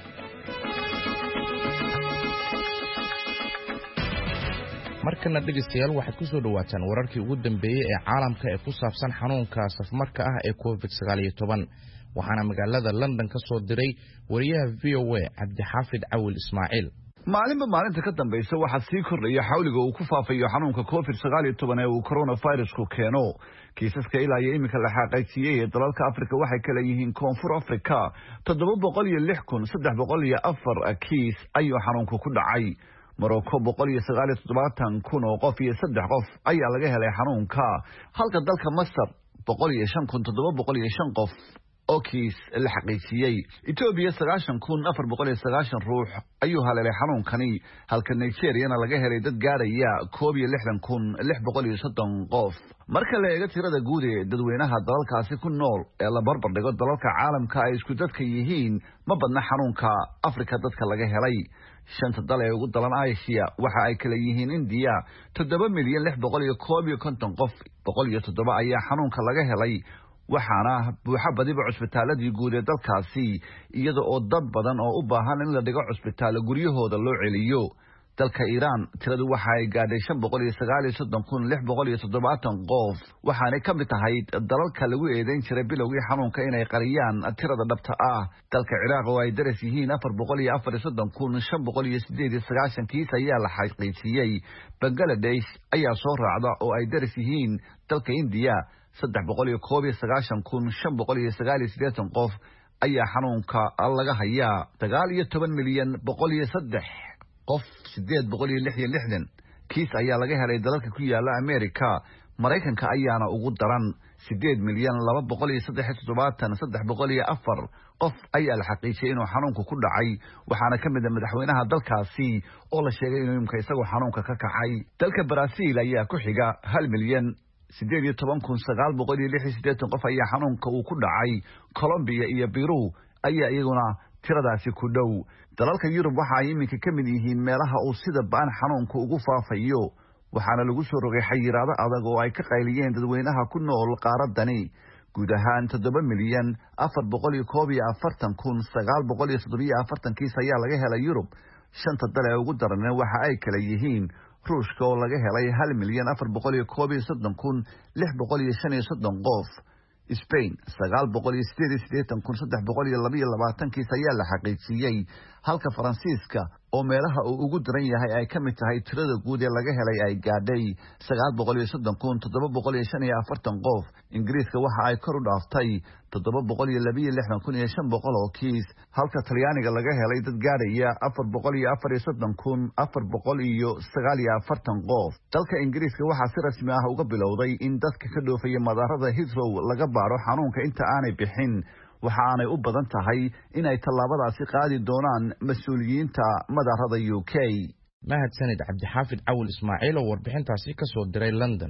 markana dhegeystayaal waxaad ku soo dhawaataan wararkii ugu dambeeyay ee caalamka ee ku saabsan xanuunka safmarka ah ee covid sagaal iyo toban. waxaana magaalada London ka soo diray wariyaha V O A Cabdixaafid Cawil Ismaaciil. maalinba maalinta ka dambaysa waxaa sii kordhaya xawliga uu ku faafayo xanuunka covid sagaal iyo toban ee uu coronavirus-ku keeno. kiisaska ilaa iyo iminka la xaqiijiyay ee dalalka Afrika waxay kala yihiin Koonfur Afrika toddoba boqol iyo lix kun saddex boqol iyo afar kiis ayuu xanuunku ku dhacay. Morocco boqol iyo sagaal iyo toddobaatan kun oo qof iyo saddex qof ayaa laga helay xanuunka, halka dalka Masar boqol iyo shan kun toddoba boqol iyo shan qof oo kiis la xaqiijiyay. Ethiopia sagaashan kun afar boqol iyo sagaashan ruux ayuu haleelay xanuunkani, halka Nigeria laga helay dad gaaraya koob iyo lixdan kun lix boqol iyo soddon qof. marka la eego tirada guud ee dadweynaha dalalkaasi ku nool ee la barbar dhigo dalalka caalamka ay isku dadka yihiin ma badna xanuunka Afrika dadka laga helay. shanta dal ee ugu dalan Asia waxa ay kala yihiin India toddoba milyan lix boqol iyo koob iyo konton qof, boqol iyo toddoba ayaa xanuunka laga helay, waxaana buuxa badiba cusbitaaladii guud ee dalkaasi iyada oo dad badan oo u baahan in la dhigo cusbitaalo guryahooda loo celiyo. dalka Iran tiradu waxa ay gaadhay shan boqol iyo sagaal iyo soddon kun lix boqol iyo toddobaatan qof, waxaana ka mid tahay dalalka lagu eedeyn jiray bilowgii xanuunka inay qariyaan tirada dhabta ah. dalka Ciraaq oo ay daras yihiin afar boqol iyo afar iyo soddon kun shan boqol iyo siddeed iyo sagaashan kiis ayaa la xaqiijiyay. Bangladesh ayaa soo raacda oo ay daras yihiin dalka India saddex boqol iyo koob iyo sagaashan kun shan boqol iyo sagaal iyo siddeetan qof ayaa xanuunka laga hayaa. sagaal iyo toban milyan boqol iyo saddex qof siddeed boqol iyo lix iyo lixdan kiis ayaa laga helay dalalka ku yaala Amerika. Mareykanka ayaana ugu daran siddeed milyan laba boqol iyo saddex iyo toddobaatan saddex boqol iyo afar qof ayaa la xaqiijiyay inuu xanuunku ku dhacay, waxaana ka mid ah madaxweynaha dalkaasi oo la sheegay inuu imka isagoo xanuunka ka kacay. dalka Brazil ayaa ku xiga hal milyan siddeed iyo toban kun sagaal boqol iyo lix iyo siddeetan qof ayaa xanuunka uu ku dhacay. Colombia iyo Peru ayaa iyaguna tiradaasi ku dhow. dalalka Yurub waxa ay iminka ka mid yihiin meelaha uu sida baan xanuunku ugu faafayo, waxaana lagu soo rogay xayiraado adag oo ay ka qayliyeen dadweynaha ku nool qaaradani. guud ahaan toddoba milyan afar boqol iyo koob iyo afartan kun sagaal boqol iyo toddoba iyo afartan kiis ayaa laga helay Yurub. shanta dal ee ugu daran waxa ay kala yihiin Ruushka oo laga helay hal milyan afar boqol iyo koob iyo soddon kun lix boqol iyo shan iyo soddon qof. Spain sagaal boqol iyo siddeed iyo siddeetan kun saddex boqol iyo laba iyo labaatan kiis ayaa la xaqiijiyay, halka Faransiiska oo meelaha uu ugu daran yahay ay ka mid tahay tirada guud ee laga helay ay gaadhay sagaal boqol iyo soddon kun toddoba boqol iyo shan iyo afartan qof. Ingiriiska waxa ay kor u dhaaftay toddoba boqol iyo laba iyo lixdan kun iyo shan boqol oo kiis, halka Talyaaniga laga helay dad gaadhaya afar boqol iyo afar iyo soddon kun afar boqol iyo sagaal iyo afartan qof. dalka Ingiriiska waxaa si rasmi ah uga bilowday in dadka ka dhoofaya madaarada Heathrow laga baaro xanuunka inta aanay bixin, waxa aanay u badan tahay inay tallaabadaasi qaadi doonaan mas'uuliyiinta madaarada U K. mahadsanid Cabdixaafid Cawil Ismaaciil oo warbixintaasi ka soo diray London.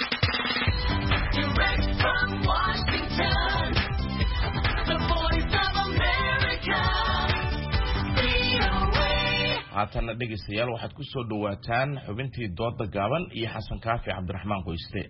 haatana dhegeystayaal waxaad ku soo dhawaataan xubintii dooda gaaban iyo Xasan Kaafi Cabdiraxmaan Qoyste.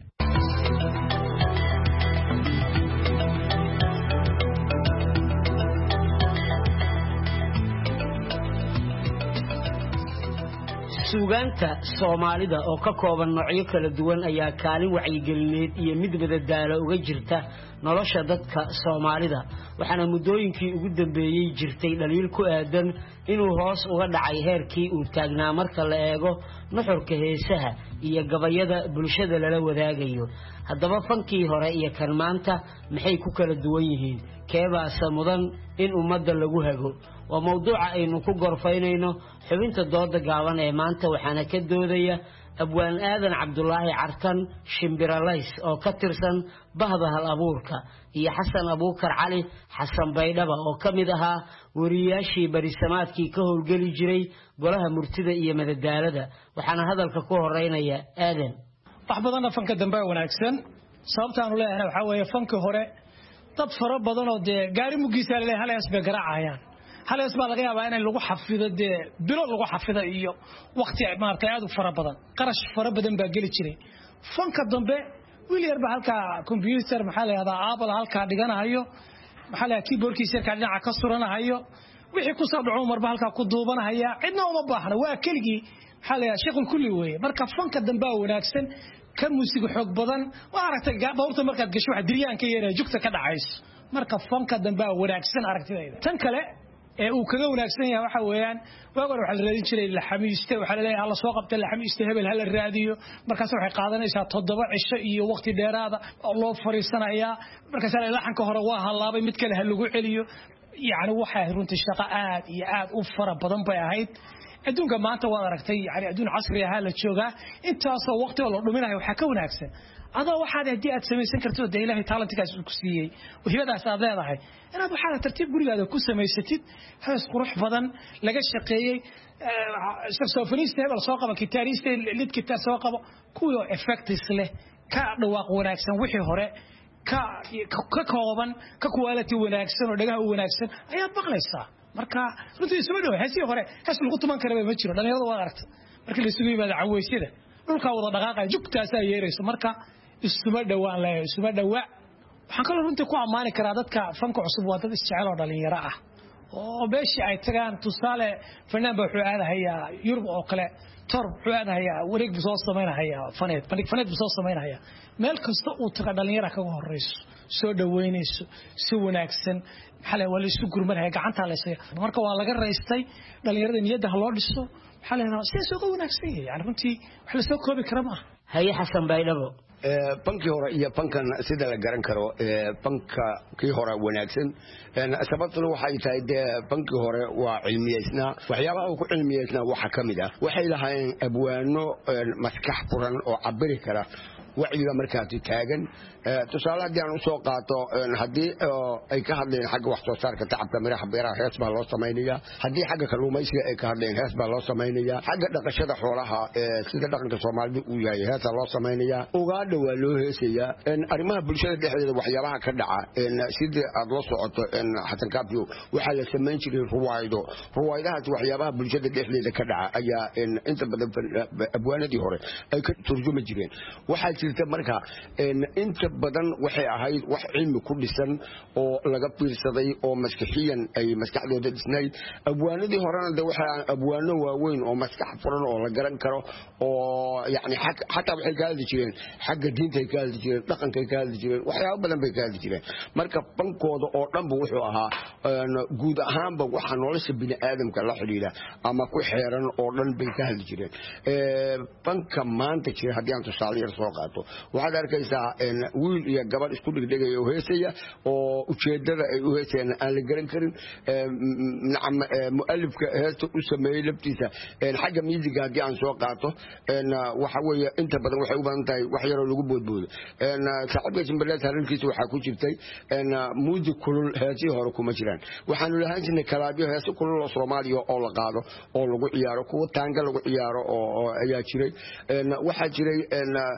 suugaanta Soomaalida oo ka kooban noocyo kala duwan ayaa kaalin wacyigelineed iyo mid madadaalo uga jirta nolosha dadka Soomaalida waxaana muddooyinkii ugu dambeeyay jirtay dhaliil ku aadan inuu hoos uga dhacay heerkii uu taagnaa marka la eego nuxurka heesaha iyo gabayada bulshada lala wadaagayo haddaba fankii hore iyo kan maanta maxay ku kala duwan yihiin keebaasa mudan in ummadda lagu hago waa mawduuca aynu ku gorfaynayno xubinta dooda gaaban ee maanta waxaana ka doodaya abwaan aadan cabdulaahi cartan shimbiralays oo ka tirsan bahda hal abuurka iyo xasan abuukar cali xasan baydhaba oo ka mid ahaa wariyaashii barisamaadkii ka howlgeli jiray golaha murtida iyo madadaalada waxaana hadalka ku horeynaya aadan wax badan fanka dambe wanaagsan sababtaan u leeyahay waxa weeye fanka hore dad fara badan oo de gaari mugiisa leeyahay hal isba garaacayaan hal isba laga yaabaa in lagu xafido de bilo lagu xafido iyo waqti maartay aad u fara badan qarash fara badan baa gali jiray fanka dambe wiil yar ba halka computer maxaa la yiraahdaa Apple halka dhiganayo maxaa la keyboardkiisa ka dhinaca ka suranayo wixii ku soo dhaco marba halka ku duubanaya cidna uma baahna waa keligii maxaa la yiraahdaa shaqo kulli weeye marka fanka dambe wanaagsan ka muusiga xoog badan waa aragtay bawrta markaad gasho waxa diryaanka yeeray jugta ka dhacayso marka fanka dambe wanaagsan aragtidayda tan kale ee uu kaga wanaagsan yahay waxa weeyaan waagoor waxa la raadin jiray la xamiiste waxa la leeyahay la soo qabtay la xamiiste hebel hal raadiyo markaas waxay qaadanaysaa toddoba cisho iyo waqti dheeraada oo loo fariisanaya markaas la laxanka hore waa halaabay mid kale ha lagu celiyo yaani waxa runtii shaqo aad iyo aad u fara badan bay ahayd adduunka maanta waa aragtay yaani adduun casri ah la jooga intaas oo waqti loo dhuminayo waxa ka wanaagsan adoo waxaad hadii aad samaysan karto de Ilaahay talentigaas ku siiyay wixiyadaas aad leedahay inaad waxa tartiib gurigaada ku samaysatid hees qurux badan laga shaqeeyay saxophonist hebel soo qaba guitarist lead guitar soo qaba kuwa effects leh ka dhawaaq wanaagsan wixii hore ka ka kooban ka quality wanaagsan oo dhagaha wanaagsan ayaad maqlaysaa marka runtii isma dhaw heesii hore hees lagu tuman karo ma jiro dhalinyarada waa aragtay marka la isugu yimaado caweysida dhulka wada dhaqaaqay jugtaas ay yeerayso marka isma dhawaan la isma dhawa waxaan kale runtii ku amaani karaa dadka fanka cusub waa dad isjecel oo dhalinyaro ah oo beeshi ay tagaan tusaale fanaan baa wuxuu aadahayaa Yurub oo kale tor wuxuu aadahayaa wareeg soo sameeynayaa faneed faneed faneed soo sameeynayaa meel kasta uu taga dhalinyaro kaga horeyso soo dhaweynayso si wanaagsan xalay wala isku gurmanahay gacanta la isay marka waa laga reystay dhalinyarada niyadda loo dhiso xalay si soo wanaagsan yahay runtii wax la soo koobi kara ma hay xasan baydhabo banki hore iyo bankan sida la garan karo banka kii hore wanaagsan sababtuna waxay tahay de banki hore waa cilmiyeysna waxyaabaha uu ku cilmiyeysna waxa kamid ah waxay lahaayeen abwaano maskax furan oo cabiri kara wacyiga markaad taagan tusaale hadii aan u soo qaato hadii ay ka hadleen xagga wax soo saarka tacabka miraha beeraha hees baa loo sameeyaa hadii xagga kalluumaysiga ay ka hadleen hees baa loo sameeyaa xagga dhaqashada xoolaha sida dhaqanka Soomaalidu uu yahay hees loo sameeyaa ugaadha waa loo heesayaa arrimaha bulshada dhexdeeda waxyaabaha ka dhaca sidii aad la socoto xasan kaafiyo waxa la sameyn jiray ruwaydo ruwaydahaas waxyaabaha bulshada dhexdeeda ka dhaca ayaa inta badan abwaanadii hore ay ka turjuma jireen waxa jirta marka inta badan waxay ahayd wax cilmi ku dhisan oo laga fiirsaday oo maskaxiyan ay maskaxdooda dhisnay abwaanadii horena de waxa abwaano waaweyn oo maskax furan oo la garan karo oo yaani xataa waxay ka hadli jireen xagga diinta ay ka hadli jireen dhaqanka ay ka hadli jireen waxyaabo badan bay ka hadli jireen marka bankooda oo dhanba wuxuu ahaa guud ahaanba waxa nolosha bini aadamka la xiriira ama ku xeeran oo dhan bay ka hadli jireen banka maanta jira hadii aan tusaale yar soo qaato waxaad arkaysaa wiil iyo gabadh isku dhigdhigay oo heesaya oo ujeedada ay u heesayaan aan la garan karin nacam muallifka heesta u sameeyay labtiisa xagga music hadii aan soo qaato waxa weeye inta badan waxay u baahan tahay wax yar oo lagu boodboodo saaxiibka Jimberlet harinkiisa waxa ku jirtay music kulul heesii hore kuma jiraan waxaanu lahaan jirnay kalaabyo heeso kulul oo Soomaaliya oo la qaado oo lagu ciyaaro kuwa taanga lagu ciyaaro oo ayaa jiray waxa jiray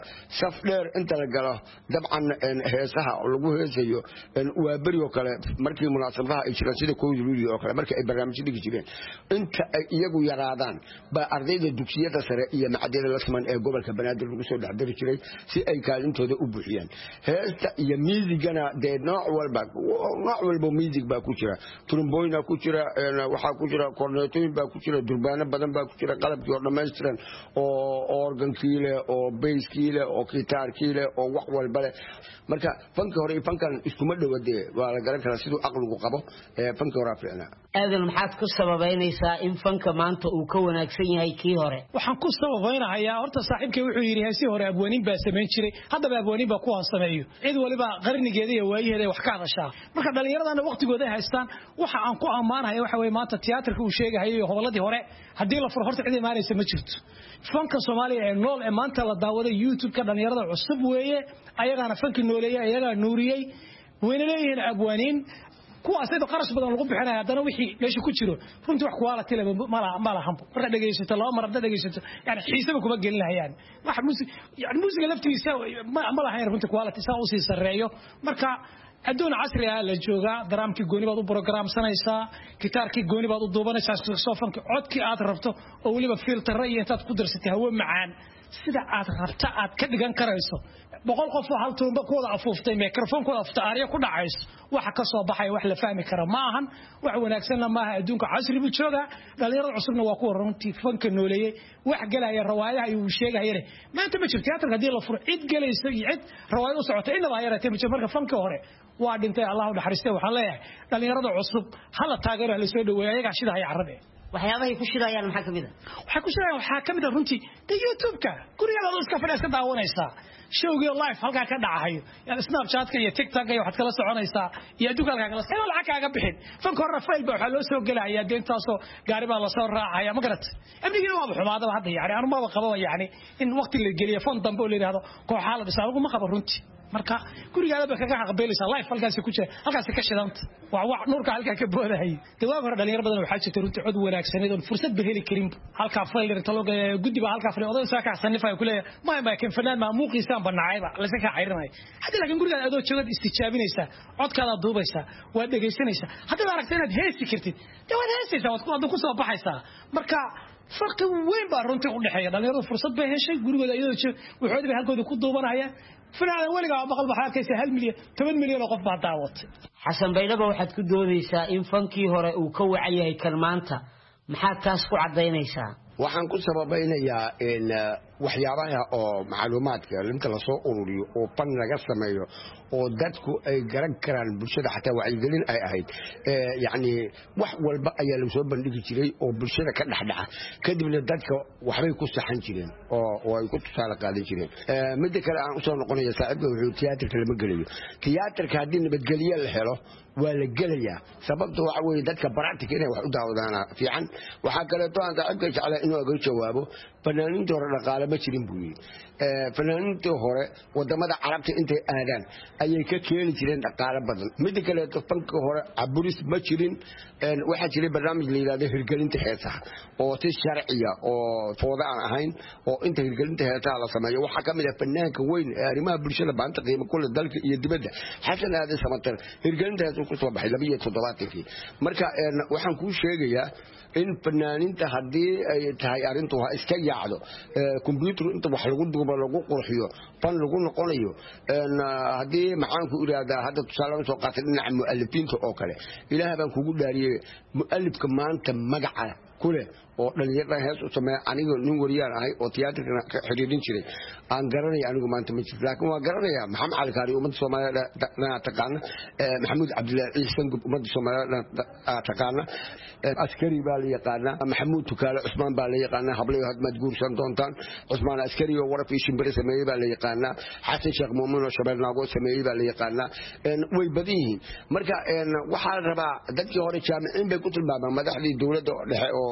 saf dheer inta la galo dabcan heesaha lagu heesayo waa bari oo kale markii munaasabadaha ay jiraan sida kooda luuliyo oo kale markii ay barnaamijyo dhigi jireen inta ay iyagu yaraadaan ba ardayda dugsiyada sare iyo macadada la siman ee gobolka Banaadir lagu soo dhaxdiri jiray si ay kaalintooda u buuxiyaan heesta iyo miisigana de nooc walba nooc walba miisig baa ku jira trombone ku jira waxa ku jira cornetooyin baa ku jira durbaano badan baa ku jira qalabkii oo dhameystiran oo organkii leh oo basskii leh oo gitaarkii leh oo wax walba leh marka fanka hore fankan iskuma dhawade waa la garan karaa sidoo aqligu qabo ee fanka hore afreena aadan maxaad ku sababaynaysaa in fanka maanta uu ka wanaagsan yahay kii hore waxaan ku sababaynayaa horta saaxiibkay wuxuu yiri heesi hore abwaanin baa sameyn jiray hadaba abwaanin baa ku sameeyo cid waliba qarnigeeda iyo waayaheeda wax ka hadashaa marka dhalinyaradana waqtigooda haystaan waxa aan ku amaanahay waxa way maanta tiyaatarka uu sheegayo hoboladii hore hadii la furo horta cid imaanaysa ma jirto fanka Soomaaliya ee nool ee maanta la daawado YouTube ka dhalinyarada cusub weeye ayagana fanka nooleeyay ayaga nuuriyay wayna leeyihiin abwaanin kuwaas ay qarash badan lagu bixinayo hadana wixii meesha ku jiro runtii wax kuwala tile mala mala hanbo marka dhageysato laba mar dhageysato yani xiisaba kuma gelinayaan wax muusig yani muusiga laftiisa ma lahayn runtii kuwala tisaa u sii sareeyo marka adoon casri ah la jooga daraamkii gooni baad u programsanaysaa gitaarkii gooni baad u duubanaysaa soofanka codkii aad rabto oo waliba filter iyo intaad ku darsatay hawo macaan sida aad rabta aad ka dhigan karayso boqol qof oo hal tuumba ku wada afuuftay microphone ku afta aariya ku dhacayso waxa ka soo baxay wax la fahmi karo ma ahan wax wanaagsan ma aha adduunka casri buu jooga dhalinyarada cusubna waa ku runtii fanka nooleeyay wax galaya rawaayadaha uu sheegayay maanta ma jirto tiyaatarka hadii la furo cid galayso iyo cid rawaayad u socota inaba yaratay ma jirto marka fanka hore waa dhintay Allah u dhaxariistay waxaan leeyahay dhalinyarada cusub hala taageero la soo dhaweeyo ayaga shida ay carabeen waxyaabaha ku shirayaan maxaa kamid ah waxa ku shirayaan waxa kamid ah runtii de YouTube-ka guriga iska fadhiya iska daawanaysa showgii live halka ka dhacayo yani Snapchat-ka iyo TikTok-ka iyo waxaad kala soconaysaa iyo adduunka kala soo lacag kaaga bixin fanka hore fail baa waxa loo soo galaya deentaasoo gaari baa la soo raacaya ma garat amnigiina waa xumaada hadda yani anu ma qabo yani in waqti la geliyo fon dambe oo leeyahay kooxaha la dhisaa ma qabo runtii marka gurigaada ba kaga xaqbeelaysa live halkaas ku jira halkaas ka shidanta waa wax nuurka halka ka boodahay dawaab hore dhalinyar badan waxa jirta runtii cod wanaagsaneed oo fursad baheli karin halka faylder taloga gudiba halka fadhiyo oday saaka sanifay ku leeyahay ma ma kan fanaan ma muuqiisaan banacayba la saka cayrinay hadii laakiin gurigaada adoo joogad istijaabinaysa codkaada duubaysa waa dhageysanaysa hadii aragtay inaad heesi kartid dawaad heesaysa waad ku soo baxaysa marka فرق وين بارونتي u dhaxeeya dhalinyaradu fursad bay heshay gurigooda iyadoo waxooda bay halkooda ku duubanayaan fanaanada waliga maqal baxaa kaysa hal milyan toban milyan oo qof baa daawatay xasan baydhaba waxaad ku doodaysaa in fankii hore uu ka wacan yahay kan maanta maxaad taas ku cadaynaysaa waxaan ku sababaynayaa in waxyaabaha oo macluumaadka inta la soo ururiyo oo pan laga sameeyo oo dadku ay garan karaan bulshada xataa wacyigelin ay ahayd ee yani wax walba ayaa la soo bandhigi jiray oo bulshada ka dhaxdhaca kadibna dadka waxbay ku saxan jireen oo oo ay ku tusaale qaadan jireen ee mid kale aan u soo noqonayo saaxiibka wuxuu tiyaatarka lama geliyo tiyaatarka haddii nabadgelyo la helo waa la gelayaa sababta waxa weeye dadka practice inay wax u daawadaan fiican waxa kale oo aan saaxiibka jeclaa inuu uga jawaabo fanaaniinta hore dhaqaale ma jirin buu yiri ee fanaaniinta hore wadamada carabta intay aadaan ayay ka keeni jireen dhaqaale badan mid kale oo fanka hore aburis ma jirin een waxa jiray barnaamij la yiraahdo hirgelinta heesaha oo si sharciya oo fooda aan ahayn oo inta hirgelinta heesaha la sameeyo waxa kamid ah fanaanka weyn ee arrimaha bulshada baanta qiimo kula dalka iyo dibadda xasan aad samatar hirgelinta ku soo baxay laba iyo toddobaatankii marka een waxaan ku sheegayaa in fanaaniinta hadii ay tahay arintu waa iska yaacdo ee computer inta wax lagu duubo lagu qurxiyo fan lagu noqonayo een hadii maxaan ku iraada hadda tusaale soo qaatay dhinaca mu'allifiinta oo kale ilaahay baan kugu dhaariyay mu'allifka maanta magaca kule oo dhalinyarada hees u sameeyo aniga nin wariyaan ahay oo tiyaatarka ka xiriirin jiray aan garanay anigu maanta ma jirto laakiin waa garanaya maxamed cali kaari ummadda Soomaaliyeed taqaana maxamuud cabdullaahi ciisan ummadda Soomaaliyeed taqaana askari baa la yaqaana maxamuud tukaale Usmaan baa la yaqaana hablayo hadmad guursan doontaan Usmaan askari oo waraf shimbir sameeyay baa la yaqaana xasan sheekh muumin oo shabeelnaago sameeyay baa la yaqaana way badiyeen marka waxa rabaa dadkii hore jaamiciin bay ku tilmaamaan madaxdii dawladda dhexe oo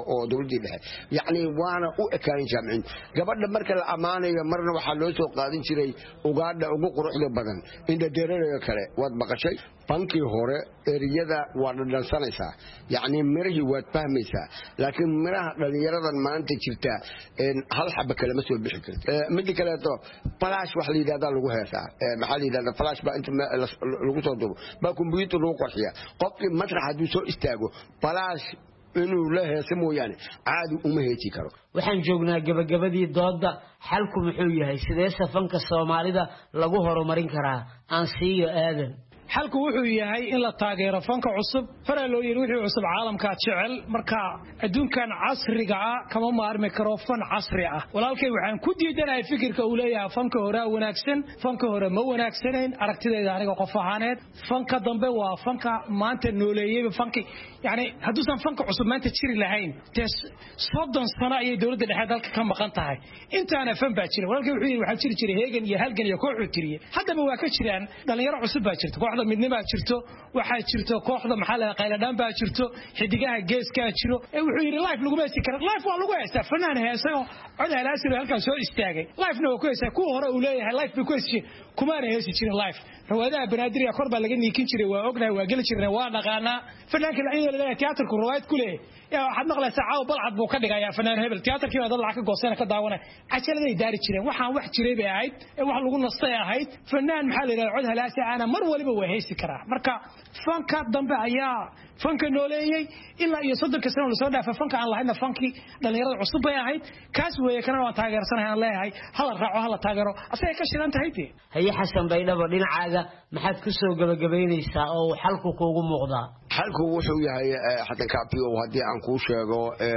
oo dowladii dhexe yacni waana u ekaan jaamiciin gabadha marka la amaanayo marna waxaa loo soo qaadin jiray ugaadha ugu quruxda badan inda deeraraya kale waad maqashay bankii hore eriyada waa dhadhansanaysaa yacni mirihii waad fahmaysaa laakiin miraha dhalinyaradan maanta jirta hal xaba kale ma soo bixi karti midda kaleeto flash wax la yidhahdaa lagu heesaa maxaa la yidhahdaa flash baa inta lagu soo dubo baa computer lagu qorxiya qofkii masrax hadduu soo istaago flash inuu la heeso mooyaane caadi uma heeji karo waxaan joognaa gabagabadii dooda xalku muxuu yahay sidee safanka Soomaalida lagu horumarin karaa aan siiyo aadan xalku wuxuu yahay in la taageero fanka cusub hore loo yiri wixii cusub caalamka jecel marka adduunkan casriga ah kama maarmi karo fan casri ah walaalkay waxaan ku diidanahay fikirka uu leeyahay fanka hore wanaagsan fanka hore ma wanaagsaneyn aragtidayda aniga qof ahaaneed fanka dambe waa fanka maanta nooleeyay fanki yani haduusan fanka cusub maanta jiri lahayn tes soddon sano ay dawladda dhexe dalka ka maqan tahay intaana fan baa jira walaalkay wuxuu yiri waxa jiri jiray heegan iyo halgan iyo koox tiriye hadaba waa ka jiraan dhalinyaro cusub baa jirta kooxda midnimo jirto waxa jirto kooxda maxaa la qayladaan baa jirto xidigaha geeska jiro ee wuxuu yiri live lagu meesi karo live waa lagu heestaa fanaan heesayo cod halaasir halka soo istaagay live na ku heesay ku hore uu leeyahay live bi ku heesay kuma heesi jirin live rawaadaha banaadir kor baa laga niikin jiray waa ognahay waa gali jirnay waa dhaqaana fanaanka la ciidan leeyahay teatarku rawaad ku leeyahay yaa waxaad maqlaysaa caaw balcad buu ka dhigayaa fanaan hebel teatarkii dad lacag ka goosana ka daawanay ajaladay daari jireen waxaan wax jiray bay ahayd ee wax lagu nastay ahayd fanaan maxaa la yiraahdaa cod halaasi ana mar waliba waa heesi karaa marka fanka dambe ayaa fanka nooleeyay ilaa iyo soddon sano la soo dhaafay fanka aan lahayna fanki dhalinyarada cusub bay ahayd kaas weeye kana waan taageersanahay aan leeyahay hala raaco hala taageero asay ka shidan tahay tii haye xasan baydhabo dhinacaaga maxaad ku soo gabagabeynaysaa oo xalku kuugu muuqdaa xalku wuxuu yahay xasan kaafiyo hadii aan ku sheego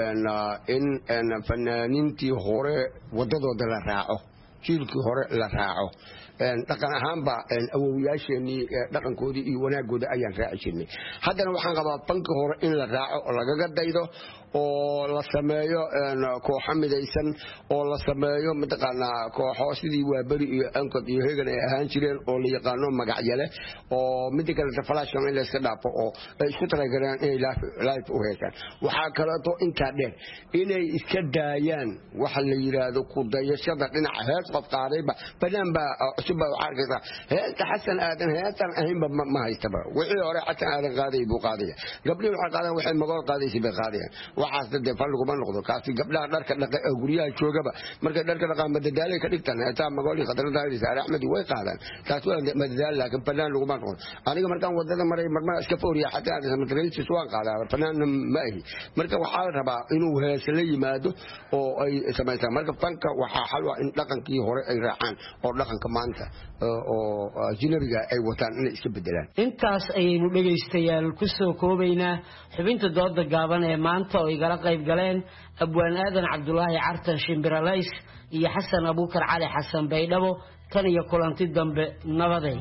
in in fanaanintii hore wadadooda la raaco jiilkii hore la raaco dhaqan ahaanba awowyaasheenii dhaqankoodii iyo wanaagooda ayaan raaci jirnay haddana waxaan qabaa banki hore in la raaco oo lagaga daydo oo la sameeyo kooxo midaysan oo la sameeyo mataqaanaa kooxo sidii waaberi iyo ankod iyo hegan ay ahaan jireen oo la yaqaano magacyale oo midda kale flashkan in la iska dhaafo oo ay isku talagaraan inay live u heesaan waxaa kaleeto intaa dheer inay iska daayaan waxa la yiraahdo ku dayashada dhinaca hees qof qaadayba banaan baa cusub baa arkaysa heesta xasan aadan heestan ahaynba ma haystaba wixii hore xasan aadan qaaday buu qaadaya gabdhihi waxa qaadan waxay magool qaadaysay bay qaadayaan waxaas dad falku ma noqdo kaasi gabdhaha dharka dhaqa ee guriyaha joogaba marka dharka dhaqa madadaalay ka dhigtaan heestaa magool khadrada saar axmed way qaadaan kaas waa madadaal laakiin banaan lagu ma noqdo aniga markaan wadada maray marmaa iska fooriya xataa aadan madraysis waan qaadaa banaan ma ahi marka waxaa la rabaa inuu hees la yimaado oo ay sameeyaan marka fanka waxa xal waa in dhaqankii hore ay raacaan oo dhaqanka maanta oo ajnabiga ay wataan inay iska bedelaan intaas ayaynu dhageystayaal ku soo koobaynaa xubinta dooda gaaban ee maanta oo igala qayb galeen abwaan aadan cabdulaahi cartan shimbiralays iyo xasan abuukar cali xasan baydhabo tan iyo kulanti dambe nabaday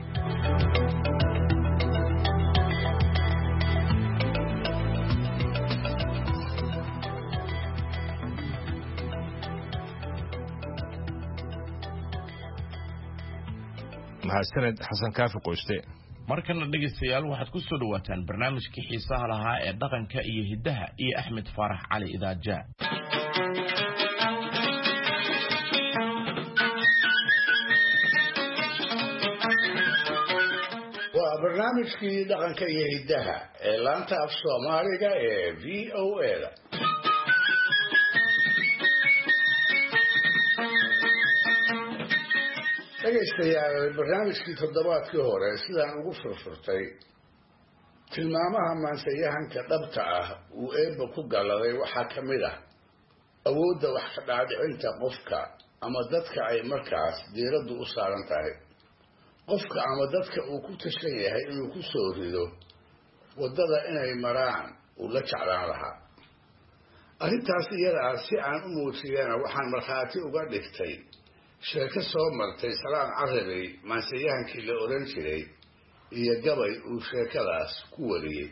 mahadsaned xasan kaafi qoyste markana dhegeystayaal waxaad ku soo dhawaataan barnaamijkii xiisaha lahaa ee dhaqanka iyo hiddaha iyo axmed faarax cali idaaja waa barnaamijkii dhaqanka iyo hiddaha ee laanta af soomaaliga ee v o a da dhegaystayaal barnaamijkii toddobaadkii hore sidaan ugu furfurtay tilmaamaha maansayahanka dhabta ah uu eebba ku galladay waxaa ka mid ah awoodda wax ka dhaadhicinta qofka ama dadka ay markaas diiraddu u saaran tahay qofka ama dadka uu ku tashan yahay inuu ku soo rido waddada inay maraan uu la jeclaan lahaa arrintaas iyada ah si aan u muujiyana waxaan markhaati uga dhigtay sheeko soo martay salaan carabey maansayahankii la odhan jiray iyo gabay uu sheekadaas ku wariyey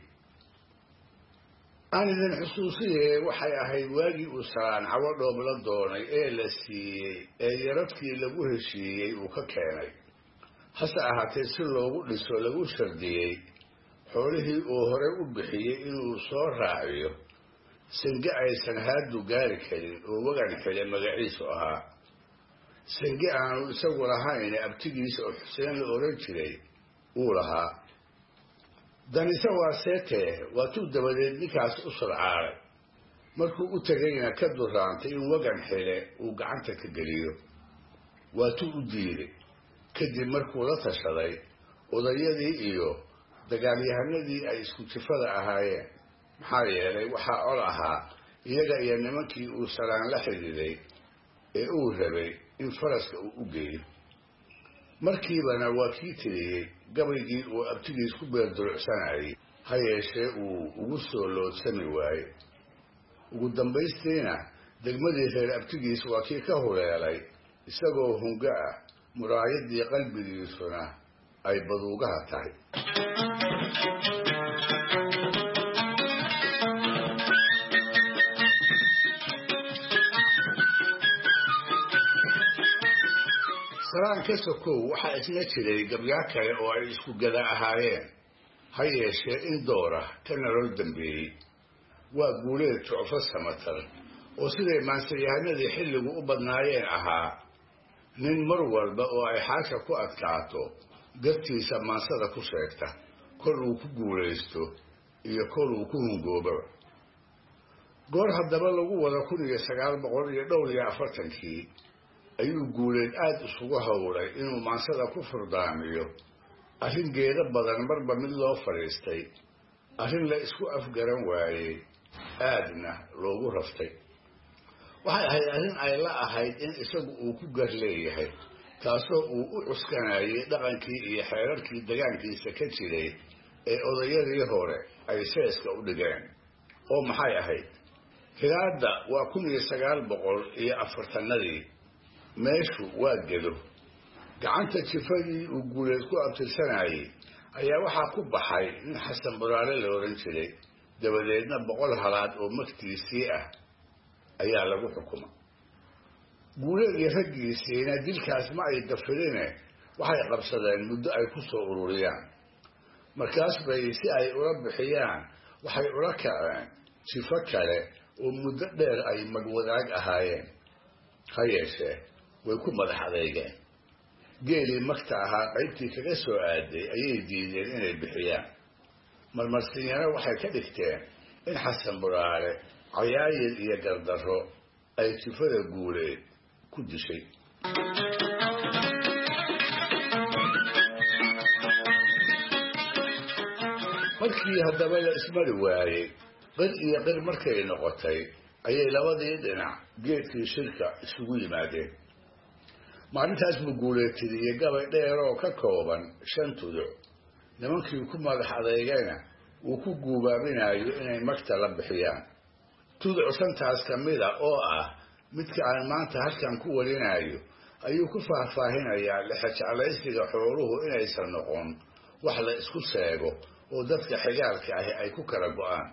aan idin xusuusiye waxay ahayd waagii uu salaan cawo dhoob la doonay ee la siiyey ee yaradkii lagu heshiiyey uu ka keenay hase ahaatee si loogu dhiso lagu shardiyey xoolihii uu horey u bixiyey inuu soo raaciyo sange aysan haadu gaari karin oo wagan xile magaciisu ahaa sange aanu isagu lahayn abtigiisa oo xuseen la oran jiray uu lahaa danise waa seetee waatuu dabadeed ninkaas u surcaaray markuu u tegayna ka duraantay in wagan xile uu gacanta ka geliyo waatuu u diiday kadib markuu la tashaday odayadii iyo dagaalyahanadii ay isku jifada ahaayeen maxaa yeelay waxaa col ahaa iyaga iyo nimankii uu salaan la xidhiiday ee uu rabay in faraska uu u geeyo markiibana waa kii tiriyey gabaygii uu abtigiis ku beerdurucsanayay ha yeeshee uu ugu soo loodsami waayey ugu dambaystiina degmadii reer abtigiis waa kii ka huleelay isagoo hunga ah muraayadii qalbigiisuna ay baduugaha tahay salaan ka sokow waxaa isna jiray gabyaa kale oo ay isku gada ahaayeen ha yeeshee in doora ka nolol dambeeyey waa guuleed jucfo samatar oo siday maansayahanadii xilligu u badnaayeen ahaa nin mar walba oo ay xaasha ku adkaato gartiisa maansada ku sheegta kol uu ku guulaysto iyo kol uu ku hungoobaba goor haddaba lagu wada kun iyo sagaal boqol iyo dhowr iyo afartankii ayuu guuleed aada isugu howlay inuu maansada ku furdaamiyo arrin geedo badan marba mid loo fadhiistay arrin la isku afgaran waayey aadna loogu raftay waxay ahayd arrin ay la ahayd in isagu uu ku gar leeyahay taasoo uu u cuskanayay dhaqankii iyo xeerarkii degaankiisa ka jiray ee odayadii hore ay seeska u dhigeen oo maxay ahayd hilaadda waa kun iyo sagaal boqol iyo afartanadii meeshu waa gedo gacanta jifadii uu guuleed ku abtirsanayay ayaa waxaa ku baxay nin xasan buraale la oran jiray dabadeedna boqol halaad oo magtiisii ah ayaa lagu xukuma guuleed iyo raggiisiina dilkaas ma ay dafirine waxay qabsadeen muddo ay ku soo ururiyaan markaas bay si ay ula bixiyaan waxay ula kaceen jifo kale oo muddo dheer ay magwadaag ahaayeen ha yeeshee way ku madax adeygeen geelii magta ahaa qaybtii kaga soo aaday ayay diideen inay bixiyaan marmarsinyana waxay ka dhigteen in xasan buraale cayaayir iyo gardarro ay jifada guuleed ku dishay markii haddaba la ismari waayey qir iyo qir markay noqotay ayay labadii dhinac geedkii shirka isugu yimaadeen maalintaas buu guuleed tiriyey gabay dheer oo ka kooban shan tuduc nimankii ku madax adeygayna uu ku guubaabinayo inay magta la bixiyaan tuduc shantaas ka mida oo ah midka aan maanta halkan ku warinayo ayuu ku faahfaahinayaa lexejeclaysiga xooluhu inaysan noqon wax la isku sheego oo dadka xigaalka ahi ay ku kala go-aan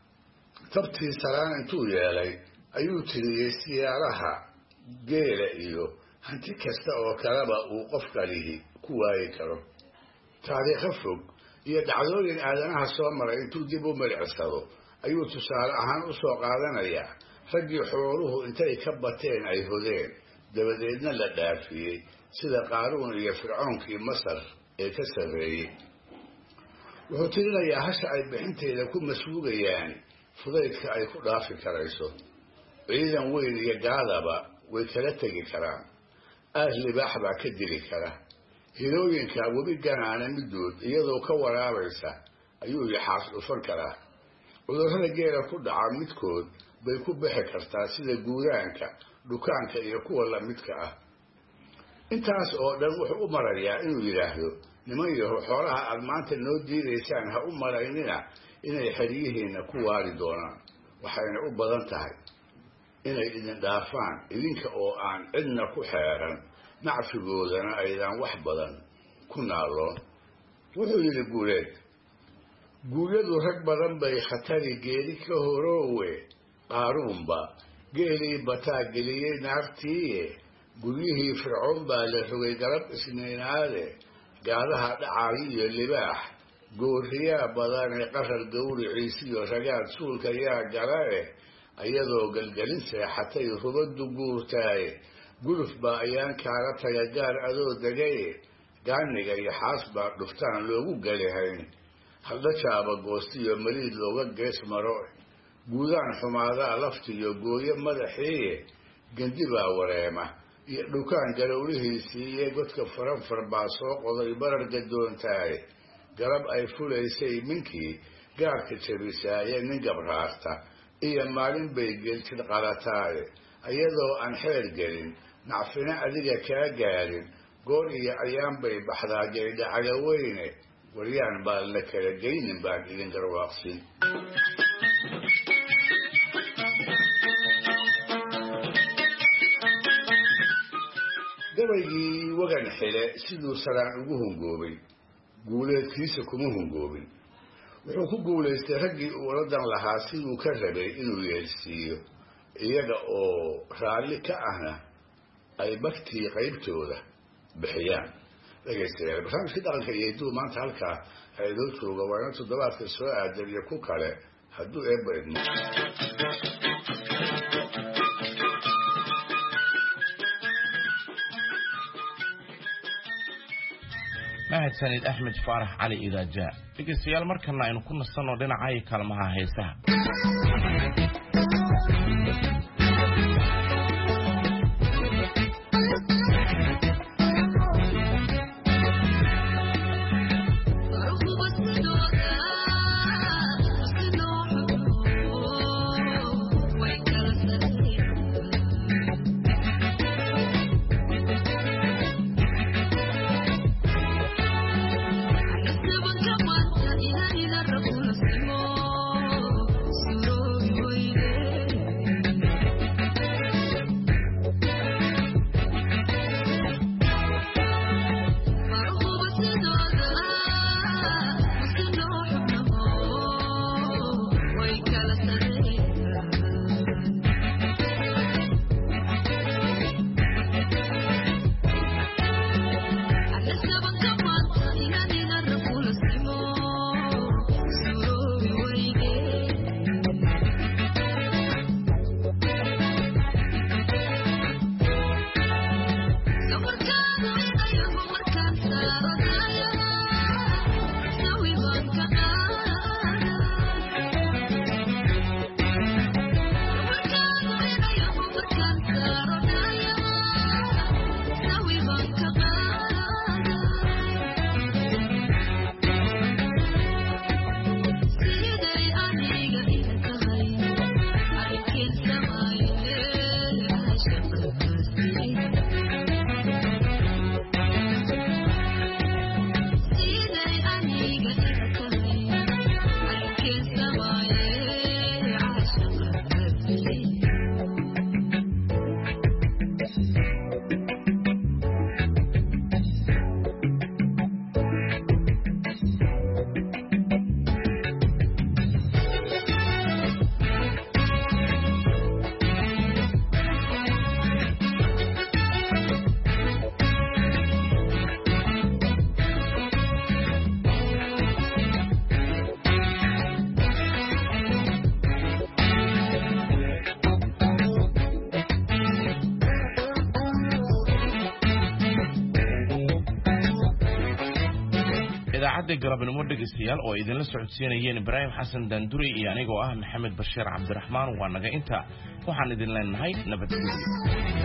tabtii salaan intuu yeelay ayuu tiriyey siyaalaha geela iyo hanti kasta oo kaleba uu qofka lihi ku waayi karo taariikho fog iyo dhacdooyin aadanaha soo maray intuu dib u milicsado ayuu tusaale ahaan u soo qaadanayaa raggii xooluhu intay ka bateen ay hodeen dabadeedna la dhaafiyey sida qaaruun iyo fircoonkii masar ee ka sarreeyey wuxuu tirinayaa hasha ay bixinteeda ku masluugayaan fudaydka ay ku dhaafi karayso ciidan weyn iyo gaadaba way kala tegi karaan aad libaax baa ka dili kara hilooyinka webi ganaana midood iyadoo ka waraabaysa ayuu yaxaas dhufan karaa cudurrada geela ku dhaca midkood bay ku bixi kartaa sida guuraanka dhukaanka iyo kuwa lamidka ah intaas oo dhan wuxuu u marayaa inuu yidhaahdo niman yaho xoolaha aad maanta noo diidaysaan ha u malaynina inay xeryihiinna ku waari doonaan waxayna u badan tahay inay idin dhaafaan idinka oo aan cidna ku xeeran nacfigoodana aydaan wax badan ku naaloon wuxuu yidhi guuleed guulyadu rag badan bay khatari geeli ka horoowe qaaruunba geelii bataa geliyey naartiiye guryihii fircoon baa la rogay galab isniinaade gaadaha dhacaayo iyo libaax gooriyaa badan ee qarar gawriciisiyo ragaad suulka yaa gala eh ayadoo galgelin seexatay rubaddu guurtaaye guluf baa ayaan kaala taga gaar adoo degaye gaaniga iyo xaas baa dhuftaan loogu galihayn haldhajaaba goostiyo mariid looga gees maro guudaan xumaadaa laftiyo gooyo madaxiiye gendi baa wareema iyo dhukaan galowlihiisii iyo godka faranfar baa soo qoday barar gadoontaaye galab ay fulaysay minkii gaarka jabisaaye nin gabraarta iyo maalin bay geeltid qalataaye iyadoo aan xeer gelin nacfina adiga kaa gaarin goor iyo ayaan bay baxdaa gaydha cagaweyne waryaan baan la kala geynin baan idin garwaaqsin gabaygii wagan xile siduu saraan ugu hungoobay guuleedkiisa kuma hungoobin wuxuu ku guulaystay raggii uu oladan lahaa siduu ka rabay inuu yeelsiiyo iyaga oo raalli ka ahna ay bagtii qaybtooda bixiyaan dhegaystayaal barnaamijkii dhaqanka iyo hidduu maanta halkaa ha idoo jooga waa ina toddobaadka soo aadan iyo ku kale hadduu eebba idmo mahadsanid axmed faarax cali idaaja dhegaystayaal markana aynu ku nasanno dhinacay kaalmaha heesaha idaacadda galabnimo dhegaystayaal oo idinla socodsiinayeen Ibraahim Xasan Daanduri iyo anigoo ah Maxamed Bashiir Cabdiraxmaan waa naga inta waxaan idin leenahay nabadgelyo.